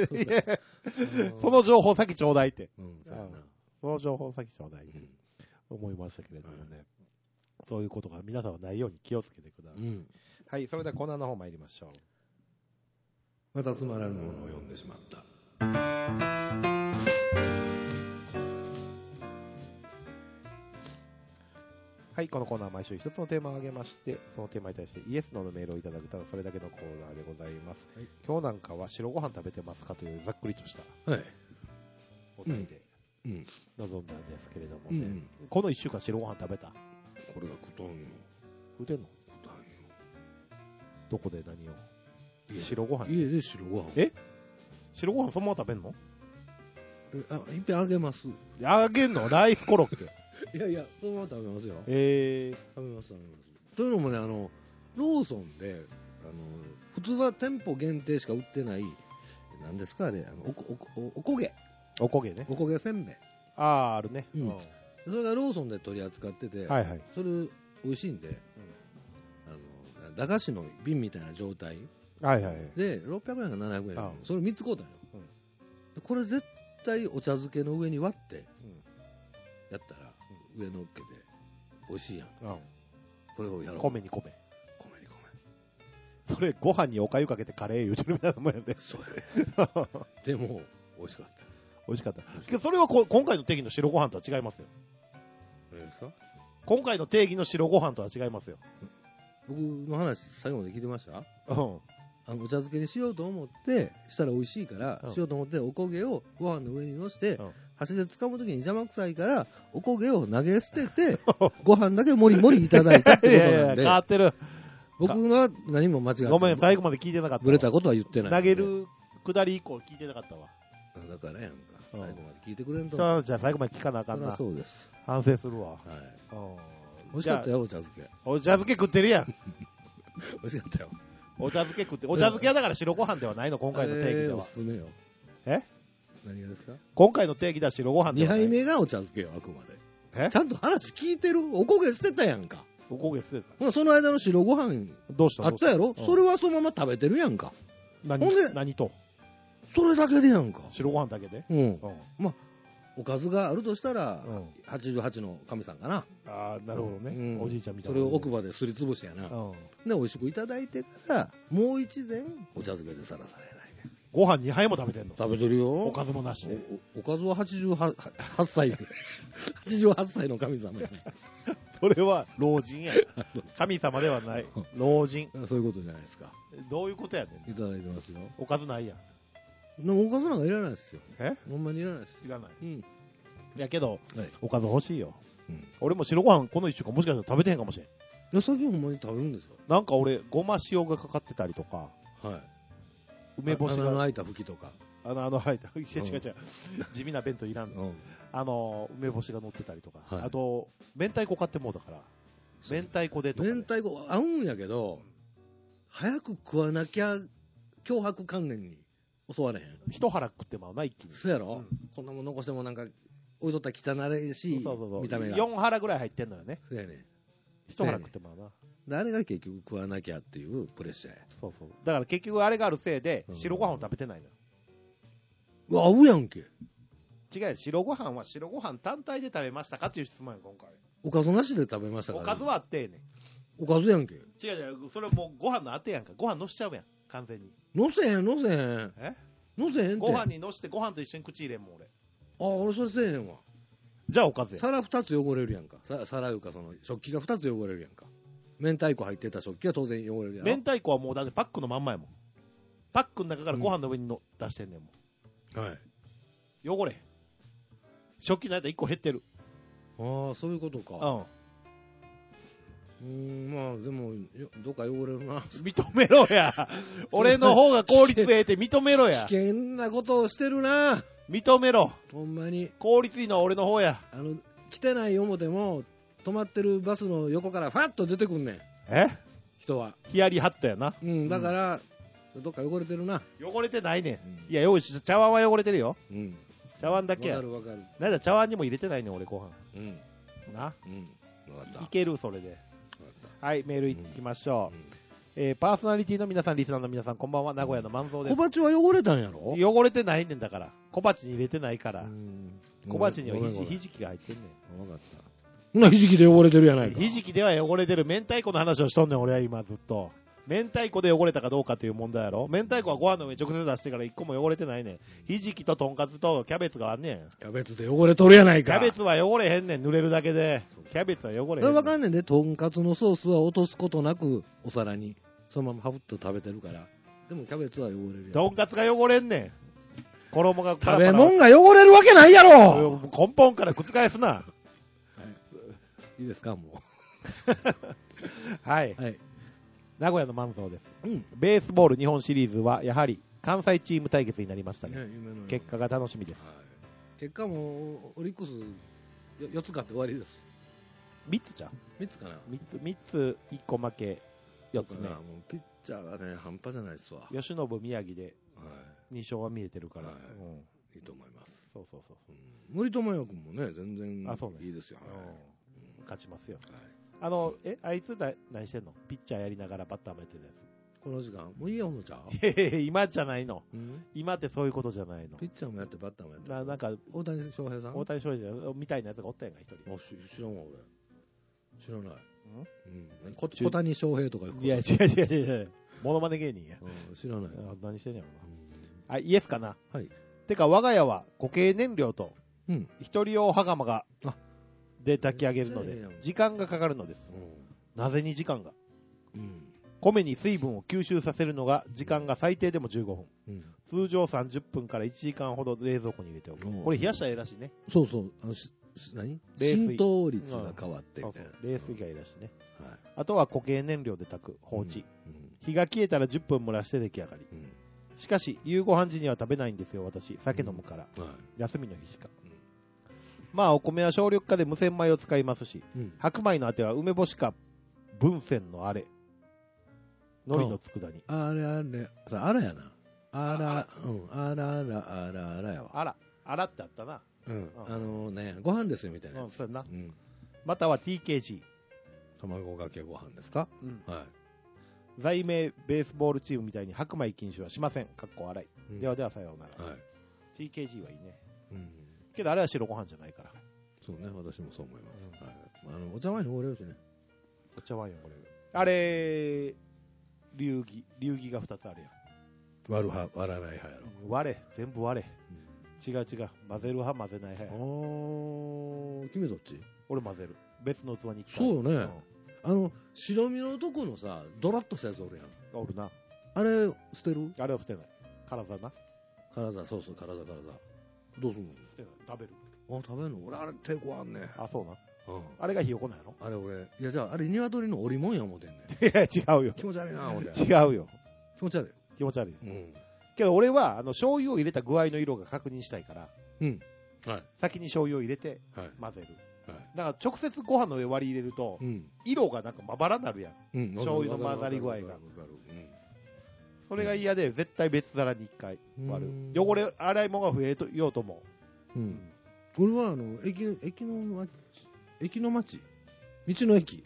その情報先ちょうだいって。その情報先ちょうだいって思いましたけれどもね。そういうことが皆さんはないように気をつけてください。はい、それではコーナーの方参りましょう。 またつまらぬものを読んでしまった。 はい、このコーナーは毎週一つのテーマを挙げまして、そのテーマに対してイエス・ノーのメールをいただく、ただそれだけのコーナーでございます。今日なんかは白ご飯食べてますかというざっくりとしたお題で臨んだんですけれどもね、この1週間白ご飯食べた？ これが食とんよ。 食うてんの？ 食たんよ。 どこで何を？白ご飯？ 家で白ご飯。 白ご飯そのまま食べんの？ いっぺんあげます。 あげんの？ライスコロッケ。 いや、そのまま食べますよ。食べます。というのもね、ローソンで、普通は店舗限定しか売ってない、何ですかあれ、おこげ。 おこげね。 おこげせんべい。 あるね。 それがローソンで取り扱ってて、それ美味しいんで、駄菓子の瓶みたいな状態で600円か700円、それ3つ買うたんよ。これ絶対お茶漬けの上に割ってやったら上乗っけて美味しいやん。これをやろう。 米に米。それご飯におかゆかけてカレー言うてるみたいなもんやで。 そうやでも美味しかった。 美味しかった。けどそれは今回の定義の白ご飯とは違いますよ。今回の定義の白ご飯とは違いますよ。 僕の話最後まで聞いてました？ うん。 お茶漬けにしようと思ってしたら美味しいから、しようと思っておこげをご飯の上にのして、箸で掴むときに邪魔くさいからおこげを投げ捨ててご飯だけもりもりいただいたってことなんで。いやいや変わってる。 僕は何も間違ってない。 ごめん、最後まで聞いてなかった。 ぶれたことは言ってない。 投げるくだり以降聞いてなかったわ。 だからやんか。最後まで聞いてくれんと。 じゃあ最後まで聞かなあかんな。 そうです。 反省するわ。 はい。美味しかったよ、お茶漬け。 お茶漬け食ってるやん。 美味しかったよ。 お茶漬け食って、お茶漬けはだから白ご飯ではないの、今回の定義では。 おすすめよ。何がですか？ 今回の定義では白ご飯ではない。 2杯目がお茶漬けよ、あくまで。ちゃんと話聞いてる？おこげ捨てたやんか。 おこげ捨てた。 その間の白ご飯どうしたあったやろ？それはそのまま食べてるやんか。 何と？ それだけでやんか。 白ご飯だけで？ うん。まあ、おかずがあるとしたら、88の神さんかな。 ああ、なるほどね。おじいちゃんみたいな。それを奥歯ですりつぶしてやな。で、美味しくいただいてから、もう一膳、お茶漬けでさらされない。 ご飯2杯も食べてんの？ 食べてるよ。 おかずもなしで。 おかずは88歳。88歳の神様やね。 それは老人や。神様ではない。老人。 そういうことじゃないですか。 どういうことやねん。 いただいてますよ。 おかずないやん。 おかずなんかいらないですよ。ほんまにいらないです。 いらない。いやけど、おかず欲しいよ。 うん、 俺も白ご飯この1週間もしかしたら食べてへんかもしれん。いや、最近ほんまに食べるんですよ。 なんか俺、ごま塩がかかってたりとか、 はい。 梅干しが。 穴の開いた吹きとか。 穴の開いた吹き。違う。地味な弁当いらんの。梅干しが乗ってたりとか。あと、明太子買ってもうだから。明太子でとか。 明太子合うんやけど、早く食わなきゃ、脅迫観念に襲われへん。 一腹食ってまうな、一気に。 そうやろ、こんなもん残してもなんか、置いとったら汚いし、見た目が。 4腹ぐらい入ってんのよね。 そうやね。 一腹食ってまうな。 あれが結局食わなきゃっていうプレッシャーや。 そう。だから結局あれがあるせいで、白ご飯を食べてないのよ。 うわ、合うやんけ。 違うよ、白ご飯は白ご飯単体で食べましたかっていう質問や、今回。 おかずなしで食べましたから、 おかずはあってね。 おかずやんけ。 違う、それもうご飯のあてやんか。ご飯のしちゃうやん、完全に。 のせへん。のせへんって。 ご飯にのしてご飯と一緒に口入れんもん、俺。 俺それせえへんわ。 じゃあおかずや。 皿2つ汚れるやんか。皿いうか、食器が2つ汚れるやんか。明太子入ってた食器は当然汚れるやん。 明太子はもうだってパックのまんまやもん。パックの中からご飯の上に出してんねんもん。 はい。 汚れ。食器の間1個減ってる。 ああ、そういうことか。まあでも、どっか汚れるな。 認めろや。俺の方が効率ええって認めろや。 危険なことをしてるな。 認めろ。 ほんまに。 効率いいのは俺の方や。 来てない表も、止まってるバスの横からファッと出てくんねん。人は。 ヒヤリハットやな。 だから、どっか汚れてるな。 汚れてないねん。いや、茶碗は汚れてるよ。茶碗だけや。 わかる。 なんだ茶碗にも入れてないねん、俺ご飯。な。 わかった。 いける、それで。はい、メールいきましょう。パーソナリティの皆さん、リスナーの皆さん、こんばんは。名古屋の万蔵です。 小鉢は汚れたんやろ？ 汚れてないねんだから。小鉢に入れてないから。小鉢にはひじきが入ってんねん。 わかった。ひじきで汚れてるやないか。 ひじきでは汚れてる。明太子の話をしとんねん、俺は今ずっと。明太子で汚れたかどうかという問題やろ。明太子はご飯の上に直接出してから一個も汚れてないねん。ひじきととんかつとキャベツがあんねん。 キャベツで汚れとるやないか。 キャベツは汚れへんねん、濡れるだけで。キャベツは汚れへんねん。 それわかんねんで、とんかつのソースは落とすことなくお皿にそのままハフッと食べてるから。でもキャベツは汚れるやん。 とんかつが汚れんねん。衣がパラパラ。食べ物が汚れるわけないやろ。 根本から覆すな。 いいですか、もう。 はい。名古屋の万蔵です。ベースボール日本シリーズはやはり関西チーム対決になりましたね。結果が楽しみです。 結果もオリックス4つ勝って終わりです。 3つじゃん。 3つかな。 3つ1個負け4つね。 もうピッチャーがね半端じゃないですわ。 吉信宮城で2勝は見えてるから、 いいと思います。 そう。 森友哉君もね全然いいですよ。 勝ちますよ。あいつ何してんの？ピッチャーやりながらバッターもやってるやつ。 この時間もういいよ、ほのちゃん。 今じゃないの。今ってそういうことじゃないの。 ピッチャーもやってバッターもやってる。 なんか大谷翔平さん？ 大谷翔平みたいなやつがおったやんか、一人。 知らんわ、俺。知らない。小谷翔平とか。 いや、違う。モノマネ芸人や。 知らない。 何してんやろな。イエスかな。 はい。 てか我が家は固形燃料とうん。 一人用羽釜があで炊き上げるのでめっちゃええやん時間がかかるのです。なぜに時間が？ うん。 米に水分を吸収させるのが時間が最低でも15分。 うん。 通常30分から1時間ほど冷蔵庫に入れておく。これ冷やしたらええらしいね。 そうそう。何冷水浸透率が変わってみたいな。 冷水がいいらしいね。 はい。 あとは固形燃料で炊く、放置。火が消えたら10分蒸らして出来上がり。しかし、夕ご飯時には食べないんですよ、私。酒飲むから。休みの日しか。まあ、お米は少量化で無洗米を使いますし、白米のあては梅干しか文鮮のあれ。海苔の佃煮。 あれ。あらやな。あらやわ。 あらってあったな。 ご飯ですよみたいなやつ。 そうやな。または TKG。 卵かけご飯ですか？はい。 在名ベースボールチームみたいに白米禁止はしません。かっこ荒い。ではではさようなら。TKG はいいね。けどあれは白ご飯じゃないから。 そうね、私もそう思います。お茶碗におれるしね。 お茶碗におれる。あれ、流儀が2つあるやん。 割る派、割らない派やろ。 割れ、全部割れ。違う。混ぜる派、混ぜない派や。 君どっち？ 俺混ぜる。別の器に。 そうよね。白身のとこのさ、ドラッとしたやつおるやん。 おるな。 あれ、捨てる？ あれは捨てない。体な。 そう、体。どうすんの？ 捨てない。食べる。 食べるの？俺、あれ抵抗あんねん。 あ、そうな。あれがひよこなんやろ？ あれ俺、いやじゃあ、あれ鶏の織物や思うてんねん。 いや、違うよ。 気持ち悪いな、思て。 違うよ。 気持ち悪い。 気持ち悪い。けど俺は、醤油を入れた具合の色が確認したいから、 はい。 先に醤油を入れて、混ぜる。だから直接ご飯の上割り入れると、色がなんかまばらになるやん。醤油の混ざり具合が。それが嫌で、絶対別皿に一回割る。汚れ、洗い物が増えようとも。 俺は、駅の町道の駅。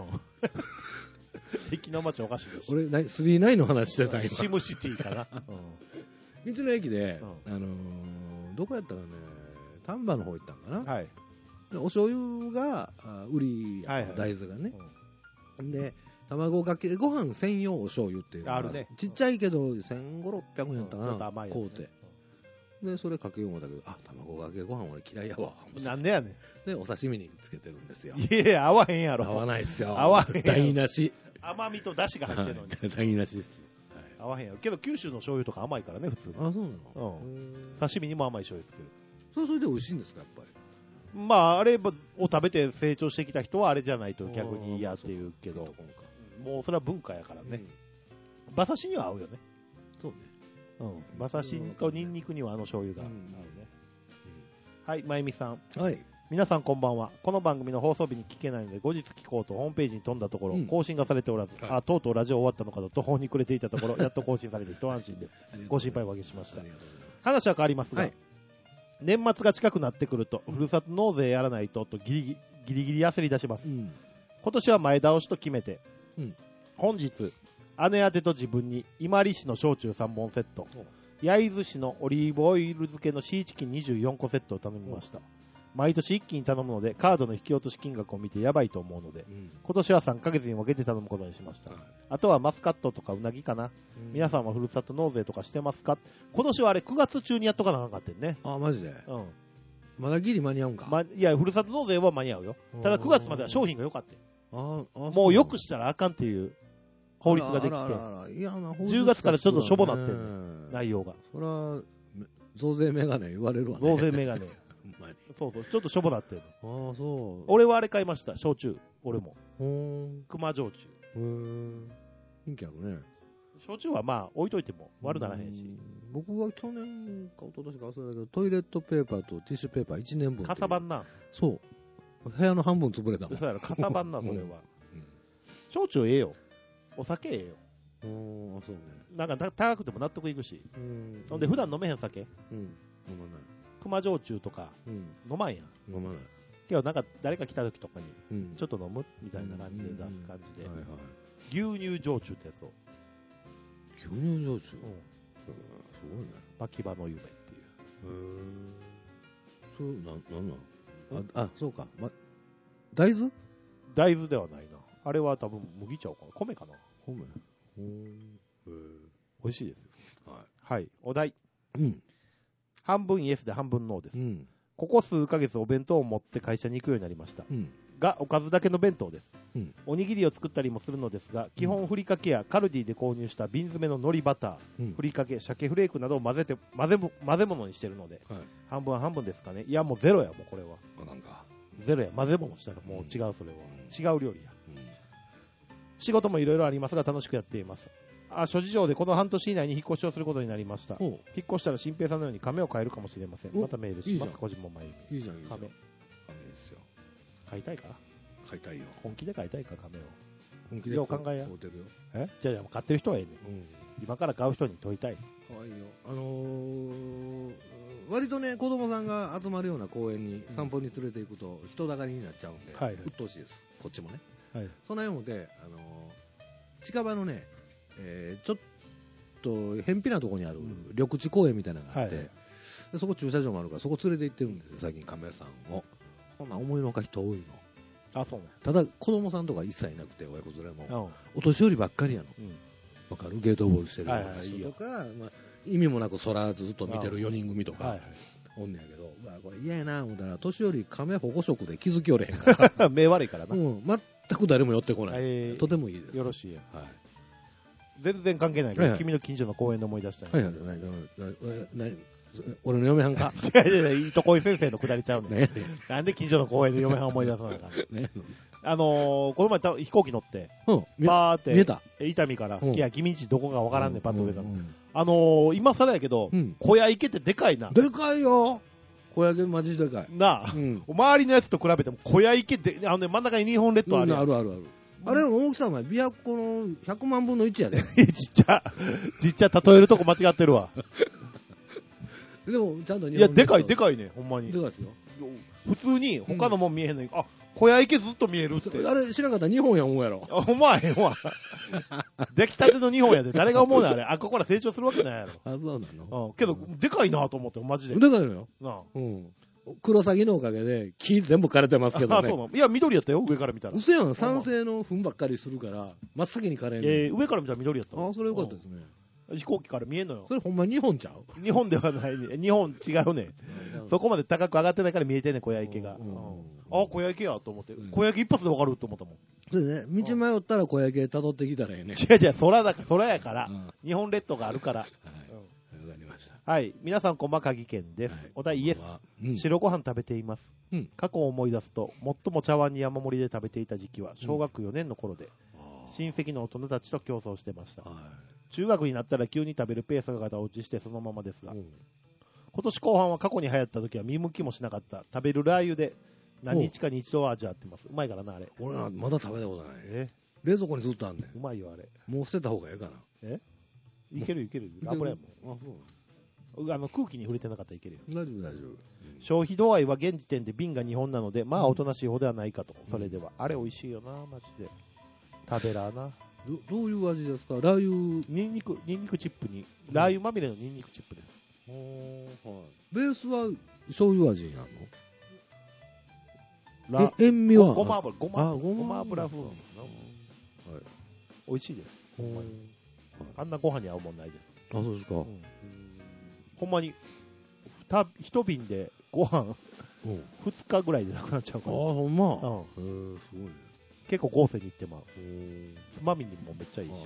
駅の町おかしいです。 俺、39の話してた今。 シムシティかな。 道の駅で、どこやったかね、丹波の方行ったんかな。はい。お醤油が売りや、大豆がね。で、卵かけご飯専用お醤油っていうのがあるね。ちっちゃいけど、1500、600円やったかな。ちょっと甘い。買うて。で、それかけよう思ったけど、卵かけご飯俺嫌いやわ。 なんでやねん。 で、お刺身につけてるんですよ。 いや、合わへんやろ。 合わないっすよ。 合わへん。 台無し。 甘みと出汁が入ってるのに。 台無しです。 合わへんやろ。けど、九州の醤油とか甘いからね、普通に。 あ、そうなの？ 刺身にも甘い醤油つける。 それで美味しいんですか、やっぱり。 まあ、あれを食べて成長してきた人はあれじゃないと逆に嫌って言うけど、もうそれは文化やからね。馬刺しには合うよね。 そうね。 馬刺しとニンニクには醤油が合うね。はい、まゆみさん。 はい。 皆さんこんばんは。この番組の放送日に聞けないので後日聞こうとホームページに飛んだところ、更新がされておらず、とうとうラジオ終わったのかと途方に暮れていたところ、やっと更新されて一安心でご心配をおかけしました。話は変わりますが、年末が近くなってくると、ふるさと納税やらないとギリギリ焦り出します。今年は前倒しと決めて、本日、姉宛てと自分に伊万里市の焼酎3本セット、焼津市のオリーブオイル漬けのシーチキン24個セットを頼みました。毎年一気に頼むので、カードの引き落とし金額を見てやばいと思うので、今年は3ヶ月に分けて頼むことにしました。あとはマスカットとかうなぎかな。皆さんはふるさと納税とかしてますか？今年はあれ9月中にやっとかなあかんってんね。 あ、マジで？まだギリ間に合うんか？ いや、ふるさと納税は間に合うよ。ただ9月までは商品が良かった。もう良くしたらあかんっていう法律ができて、10月からちょっとしょぼなってんね、内容が。 それは、増税メガネ言われるわね。 増税メガネ。そう、ちょっとしょぼなってんの。そう。 俺はあれ買いました、焼酎。俺も。熊焼酎。 人気あるね。 焼酎はまあ置いといても悪ならへんし。 僕は去年か一昨年か忘れたけど、トイレットペーパーとティッシュペーパー1年分。 かさばんな。 そう。部屋の半分潰れたもん。 そうやろ、かさばんな、それは。焼酎ええよ。お酒ええよ。 そうね。 なんか高くても納得いくし。ほんで普段飲めへん酒。飲まない。熊焼酎とか飲まんやん。 飲まない。 けどなんか誰か来た時とかにちょっと飲むみたいな感じで出す感じで。牛乳焼酎ってやつを。 牛乳焼酎？すごいね。 牧場の夢っていう。 それなんなん？そうか。大豆？ 大豆ではないな。あれは多分麦茶かな。米かな。 米。 美味しいですよ。はい。お題。 半分イエスで半分ノーです。ここ数ヶ月お弁当を持って会社に行くようになりました。が、おかずだけの弁当です。おにぎりを作ったりもするのですが、基本ふりかけやカルディで購入した瓶詰めの海苔バター、ふりかけ、鮭フレークなどを混ぜ物にしてるので、半分は半分ですかね。いや、もうゼロや、もうこれは。なんかゼロや、混ぜ物したらもう違う、それは。違う料理や。仕事もいろいろありますが楽しくやっています。諸事情でこの半年以内に引っ越しをすることになりました。引っ越したら新平さんのように亀を飼えるかもしれません。またメールします。個人も前に。 いいじゃん、いいじゃん。 亀ですよ。 飼いたいか？ 飼いたいよ。 本気で飼いたいか、亀を。 本気でよう考えや。じゃあ飼ってる人はええねん。今から飼う人に問いたい。 かわいいよ。割とね、子供さんが集まるような公園に散歩に連れて行くと人だかりになっちゃうんで、鬱陶しいです。こっちもね。そんなようで、近場のね、ちょっと偏僻なところにある緑地公園みたいなのがあって、でそこ駐車場もあるからそこ連れて行ってるんですよ、最近亀屋さんを。こんな思いのほか人多いの。 そうね。 ただ子供さんとか一切いなくて、親子連れもお年寄りばっかりやの。わかる？ゲートボールしてる人とか、意味もなく空ずっと見てる4人組とかおんねやけど、これ嫌やな思ったら、年寄り亀保護色で気づきおれへんから目悪いからな。 全く誰も寄ってこない。とてもいいです。 よろしいや。全然関係ないけど、君の近所の公園で思い出した。俺の嫁はんか。 違う、糸恋先生のくだりちゃうね。なんで近所の公園で嫁はん思い出さないか。この前飛行機乗って、バーって、 見えた伊丹から、いや、君んちどこかわからんねん、パッと出たの。今更やけど、小屋池ってでかいな。 でかいよ。小屋池マジでかい。 なあ、周りのやつと比べても小屋池って、真ん中に日本列島あるやん。 あるあるある。あれ大きさお前、琵琶湖の100万分の1やで。 ちっちゃ、例えるとこ間違ってるわ。 でも、ちゃんと日本列島。 いや、でかいね、ほんまに。 でかいですよ。 普通に他のもん見えへんのに、小屋池ずっと見えるって。 あれ、知らんかったら日本や思うやろ。 ほんまはへんわ。出来たての日本やで。誰が思うねん、あれ。ここから成長するわけないやろ。 そうなの？ けど、でかいなと思って、マジで。 でかいのよ。クロサギのおかげで木全部枯れてますけどね。 そうなの？いや、緑やったよ、上から見たら。 嘘やん、酸性の糞ばっかりするから、真っ先に枯れる。 上から見たら緑やった。 それよかったですね。 飛行機から見えんのよ。 それほんま日本ちゃう？ 日本ではないね。日本違うね。そこまで高く上がってないから見えてんねん、小屋池が。小屋池やと思って。小屋池一発でわかると思ったもん。 そうね。道迷ったら小屋池辿ってきたらええね。 違う、空やから。日本列島があるから。はい。皆さん、こまかぎ県です。お題イエス。白ご飯食べています。過去を思い出すと、最も茶碗に山盛りで食べていた時期は、小学4年の頃で、親戚の大人たちと競争してました。中学になったら急に食べるペースが型落ちしてそのままですが、今年後半は過去に流行った時は見向きもしなかった食べるラー油で何日かに一度は味わってます。うまいからな、あれ。 俺はまだ食べたことない。冷蔵庫にずっとあんねん。 うまいよ、あれ。 もう捨てた方がいいかな。 いける。油やもん。空気に触れてなかったらいけるよ。 大丈夫。 消費度合いは現時点で瓶が2本なので、まあおとなしい方ではないかと。それでは。あれ美味しいよな、マジで。食べらな。 どういう味ですか？ラー油。 ニンニクチップに、ラー油まみれのニンニクチップです。 ベースは醤油味になるの？塩味はごま油風味。美味しいです。あんなご飯に合うもんないです。 そうですか。 ほんまに、一瓶でご飯、2日ぐらいでなくなっちゃうから。 ほんま。すごいね。 結構豪勢にいってまう。つまみにもめっちゃいいし。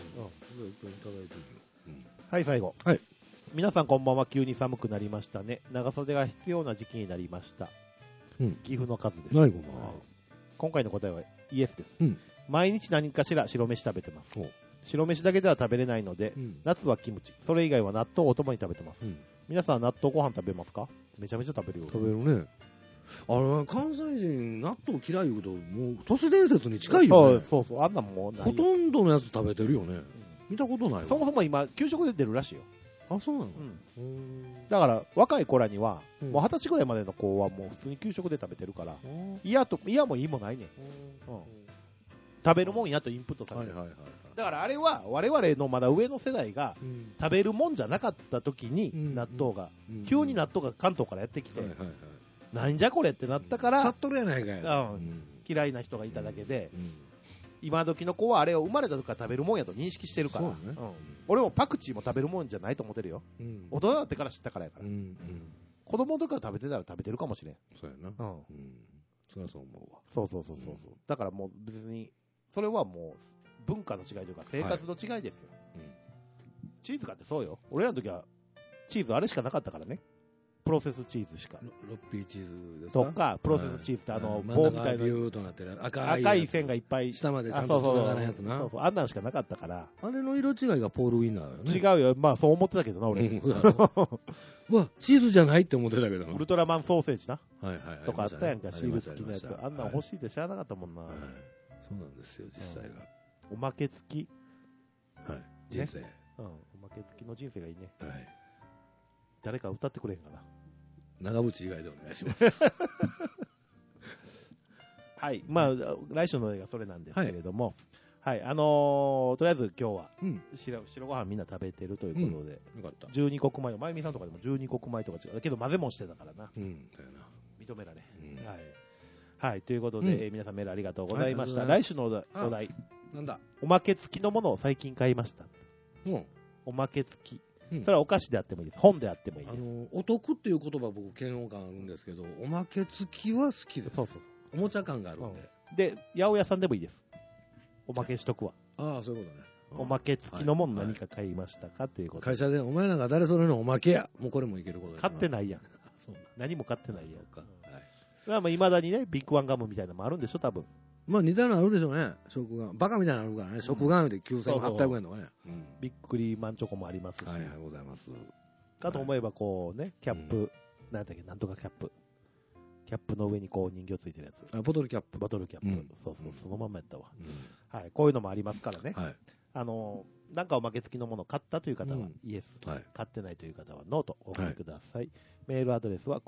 はい、最後。皆さんこんばんは。急に寒くなりましたね。長袖が必要な時期になりました。岐阜の数です。今回の答えはイエスです。毎日何かしら白飯食べてます。白飯だけでは食べれないので、夏はキムチ、それ以外は納豆をお供に食べてます。皆さん納豆ご飯食べますか？めちゃめちゃ食べるよ。 食べるね。関西人納豆嫌いいうこと、もう都市伝説に近いよね。 そう、あんなもんほとんどのやつ食べてるよね。見たことないわ。 そもそも今給食で出るらしいよ。 そうなの？ だから若い子らには、もう20歳ぐらいまでの子はもう普通に給食で食べてるから、嫌もいいもないねん。食べるもんやとインプットされてる。だからあれは我々のまだ上の世代が食べるもんじゃなかった時に納豆が、急に納豆が関東からやってきて、なんじゃこれってなったから、嫌いな人がいただけで、今時の子はあれを生まれた時から食べるもんやと認識してるから、俺もパクチーも食べるもんじゃないと思ってるよ。大人になってから知ったからやから。 子供とか食べてたら食べてるかもしれん。 そうやな。 うん。 そりゃそう思うわ。 そう。だからもう別に、それはもう文化の違いというか生活の違いですよ。チーズかってそうよ。俺らの時はチーズあれしかなかったからね。プロセスチーズしか。 ロッピーチーズですかとか、プロセスチーズって棒みたいな。 ビューとなってる赤い線がいっぱい。 下までちゃんと繋がるやつな。 そう。あんなんしかなかったから。 あれの色違いがポールウィンナーよね。 違うよ。まあそう思ってたけどな、俺。 うわ、チーズじゃないって思ってたけどな。 ウルトラマンソーセージな。 はい。 とかあったやんか、シール付きのやつ。あんなん欲しいって知らなかったもんな。 そうなんですよ、実際が。 おまけ付き。 はい。人生。 おまけ付きの人生がいいね。 はい。 誰か歌ってくれへんかな。 長渕以外でお願いします。 はい。まあ、来週の映画それなんですけれども、はい。とりあえず今日は、白ご飯みんな食べてるということで、 よかった。 12穀米、まゆみさんとかでも12穀米とか違う。だけど混ぜもしてたからな。 だよな。 認められ。はい。はい。ということで、皆さんメールありがとうございました。来週のお題。 なんだ。 おまけ付きのものを最近買いました。おまけ付き。それはお菓子であってもいいです。本であってもいいです。 お得っていう言葉僕嫌悪感あるんですけど、おまけ付きは好きです。おもちゃ感があるんで。で、八百屋さんでもいいです。おまけしとくわ。 ああ、そういうことね。 おまけ付きのもの何か買いましたかっていうこと。 会社で、お前なんか誰それのおまけや。もうこれもいけることです。 買ってないやん。何も買ってないやん。まあ、未だにね、ビッグワンガムみたいなのもあるんでしょ、多分。 まあ似たのあるでしょうね。食玩。バカみたいなのあるからね。食玩で9800円とかね。 びっくりマンチョコもありますし。 はい、ございます。 かと思えば、こうね、キャップ、なんだっけ、なんとかキャップ。キャップの上にこう人形ついてるやつ。 ボトルキャップ。 ボトルキャップ。そう、そのままやったわ。はい、こういうのもありますからね。なんかおまけ付きのものを買ったという方はイエス、買ってないという方はノーとお書きください。メールアドレスは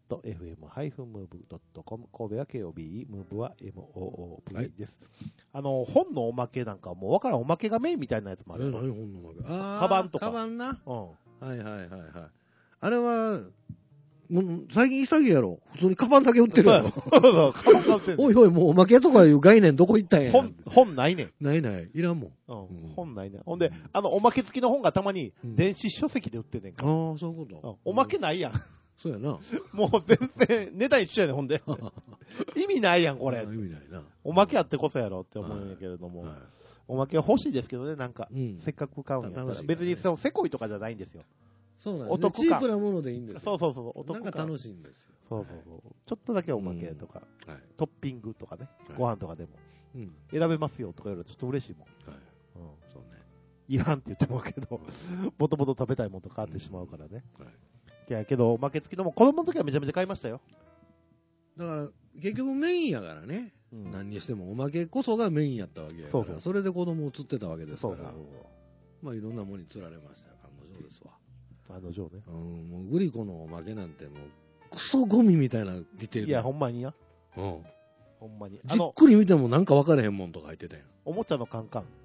kobe@fm-move.com、神戸は KOBE、ムーブは MOOV です。本のおまけなんかはもうわからん、おまけがメインみたいなやつもある。 何本のおまけ？ カバンとか。 カバンな。はい。あれは、最近潔いやろ。普通にカバンだけ売ってるやろ。カバン売ってる。おいおい、もうおまけとかいう概念どこ行ったんや。 本ないねん。 ない。いらんもん。 本ないねん。ほんで、おまけ付きの本がたまに電子書籍で売ってんねんか。 ああ、そういうこと。 おまけないやん。 そうやな。 もう全然、値段一緒やねん、ほんで。意味ないやん、これ。 意味ないな。 おまけあってこそやろって思うんやけれども。おまけは欲しいですけどね、なんか。せっかく買うんやったら。別にせこいとかじゃないんですよ。 そうなんです。チープなものでいいんですよ。 そう。 なんか楽しいんですよ。 そう。ちょっとだけおまけとか、トッピングとかね、ご飯とかでも、選べますよとか言われるとちょっと嬉しいもん。そうね。いらんって言ってもけど、もともと食べたいものと変わってしまうからね。いやけど、おまけ付きのも子供の時はめちゃめちゃ買いましたよ。 だから、結局メインやからね。何にしてもおまけこそがメインやったわけやから。それで子供映ってたわけですから。まあいろんなものに釣られましたよ。案の定ですわ。 案の定ね。 もうグリコのおまけなんてもう、クソゴミみたいなディテール。 いや、ほんまにや。ほんまに。 じっくり見てもなんか分からへんもんとか入ってたやん。 おもちゃのカンカン。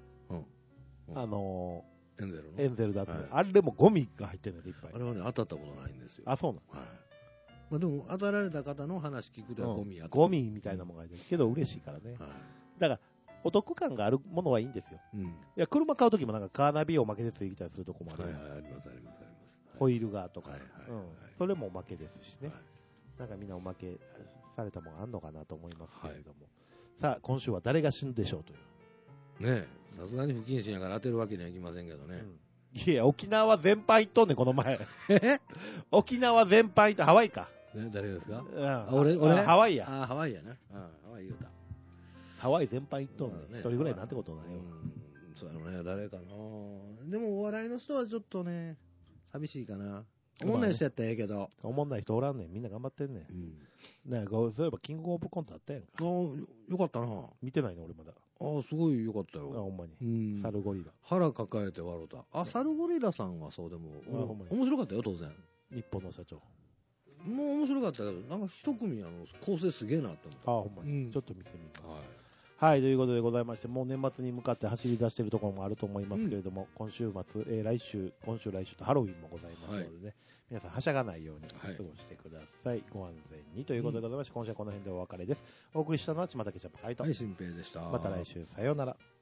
エンゼルだって。あれもゴミが入ってるのでいっぱい。 あれはね、当たったことないんですよ。 あ、そうなの？ まあでも、当たられた方の話聞くとゴミやゴミみたいなものが入ってるけど嬉しいからね。だから、お得感があるものはいいんですよ。いや、車買うときもなんかカーナビをおまけでついたりするとこもある。 あります。 ホイールがとか。それもおまけですしね。なんかみんなおまけされたものあんのかなと思いますけれども。さあ、今週は誰が死ぬでしょうという。 ねえ、さすがに不謹慎やから当てるわけにはいきませんけどね。 いや、沖縄全般行っとんねん、この前。沖縄全般行った、ハワイか。 誰ですか？ 俺ハワイや。 ハワイやな。ハワイ言うた。 ハワイ全般行っとんねん。一人ぐらいなんてことないよ。 そうやろね、誰かな。でもお笑いの人はちょっとね、寂しいかな。おもんない人やったらええけど。 おもんない人おらんねん。みんな頑張ってんねん。ねえ、そういえばキングオブコントあったやんか。 よかったな。 見てないの俺まだ。 すごいよかったよ。 ほんまに。サルゴリラ。 腹抱えて笑うた。サルゴリラさんはそうでも、面白かったよ、当然。 日本の社長。 もう面白かったけど、なんか一組構成すげえなって思った。 ほんまに。ちょっと見てみます。はい、ということでございまして、もう年末に向かって走り出しているところもあると思いますけれども、今週末、今週来週とハロウィンもございますのでね、皆さんはしゃがないように過ごしてください。ご安全にということでございまして、今週はこの辺でお別れです。お送りしたのはちまたけちゃんぱかいと。 はい、新平でした。 また来週、さようなら。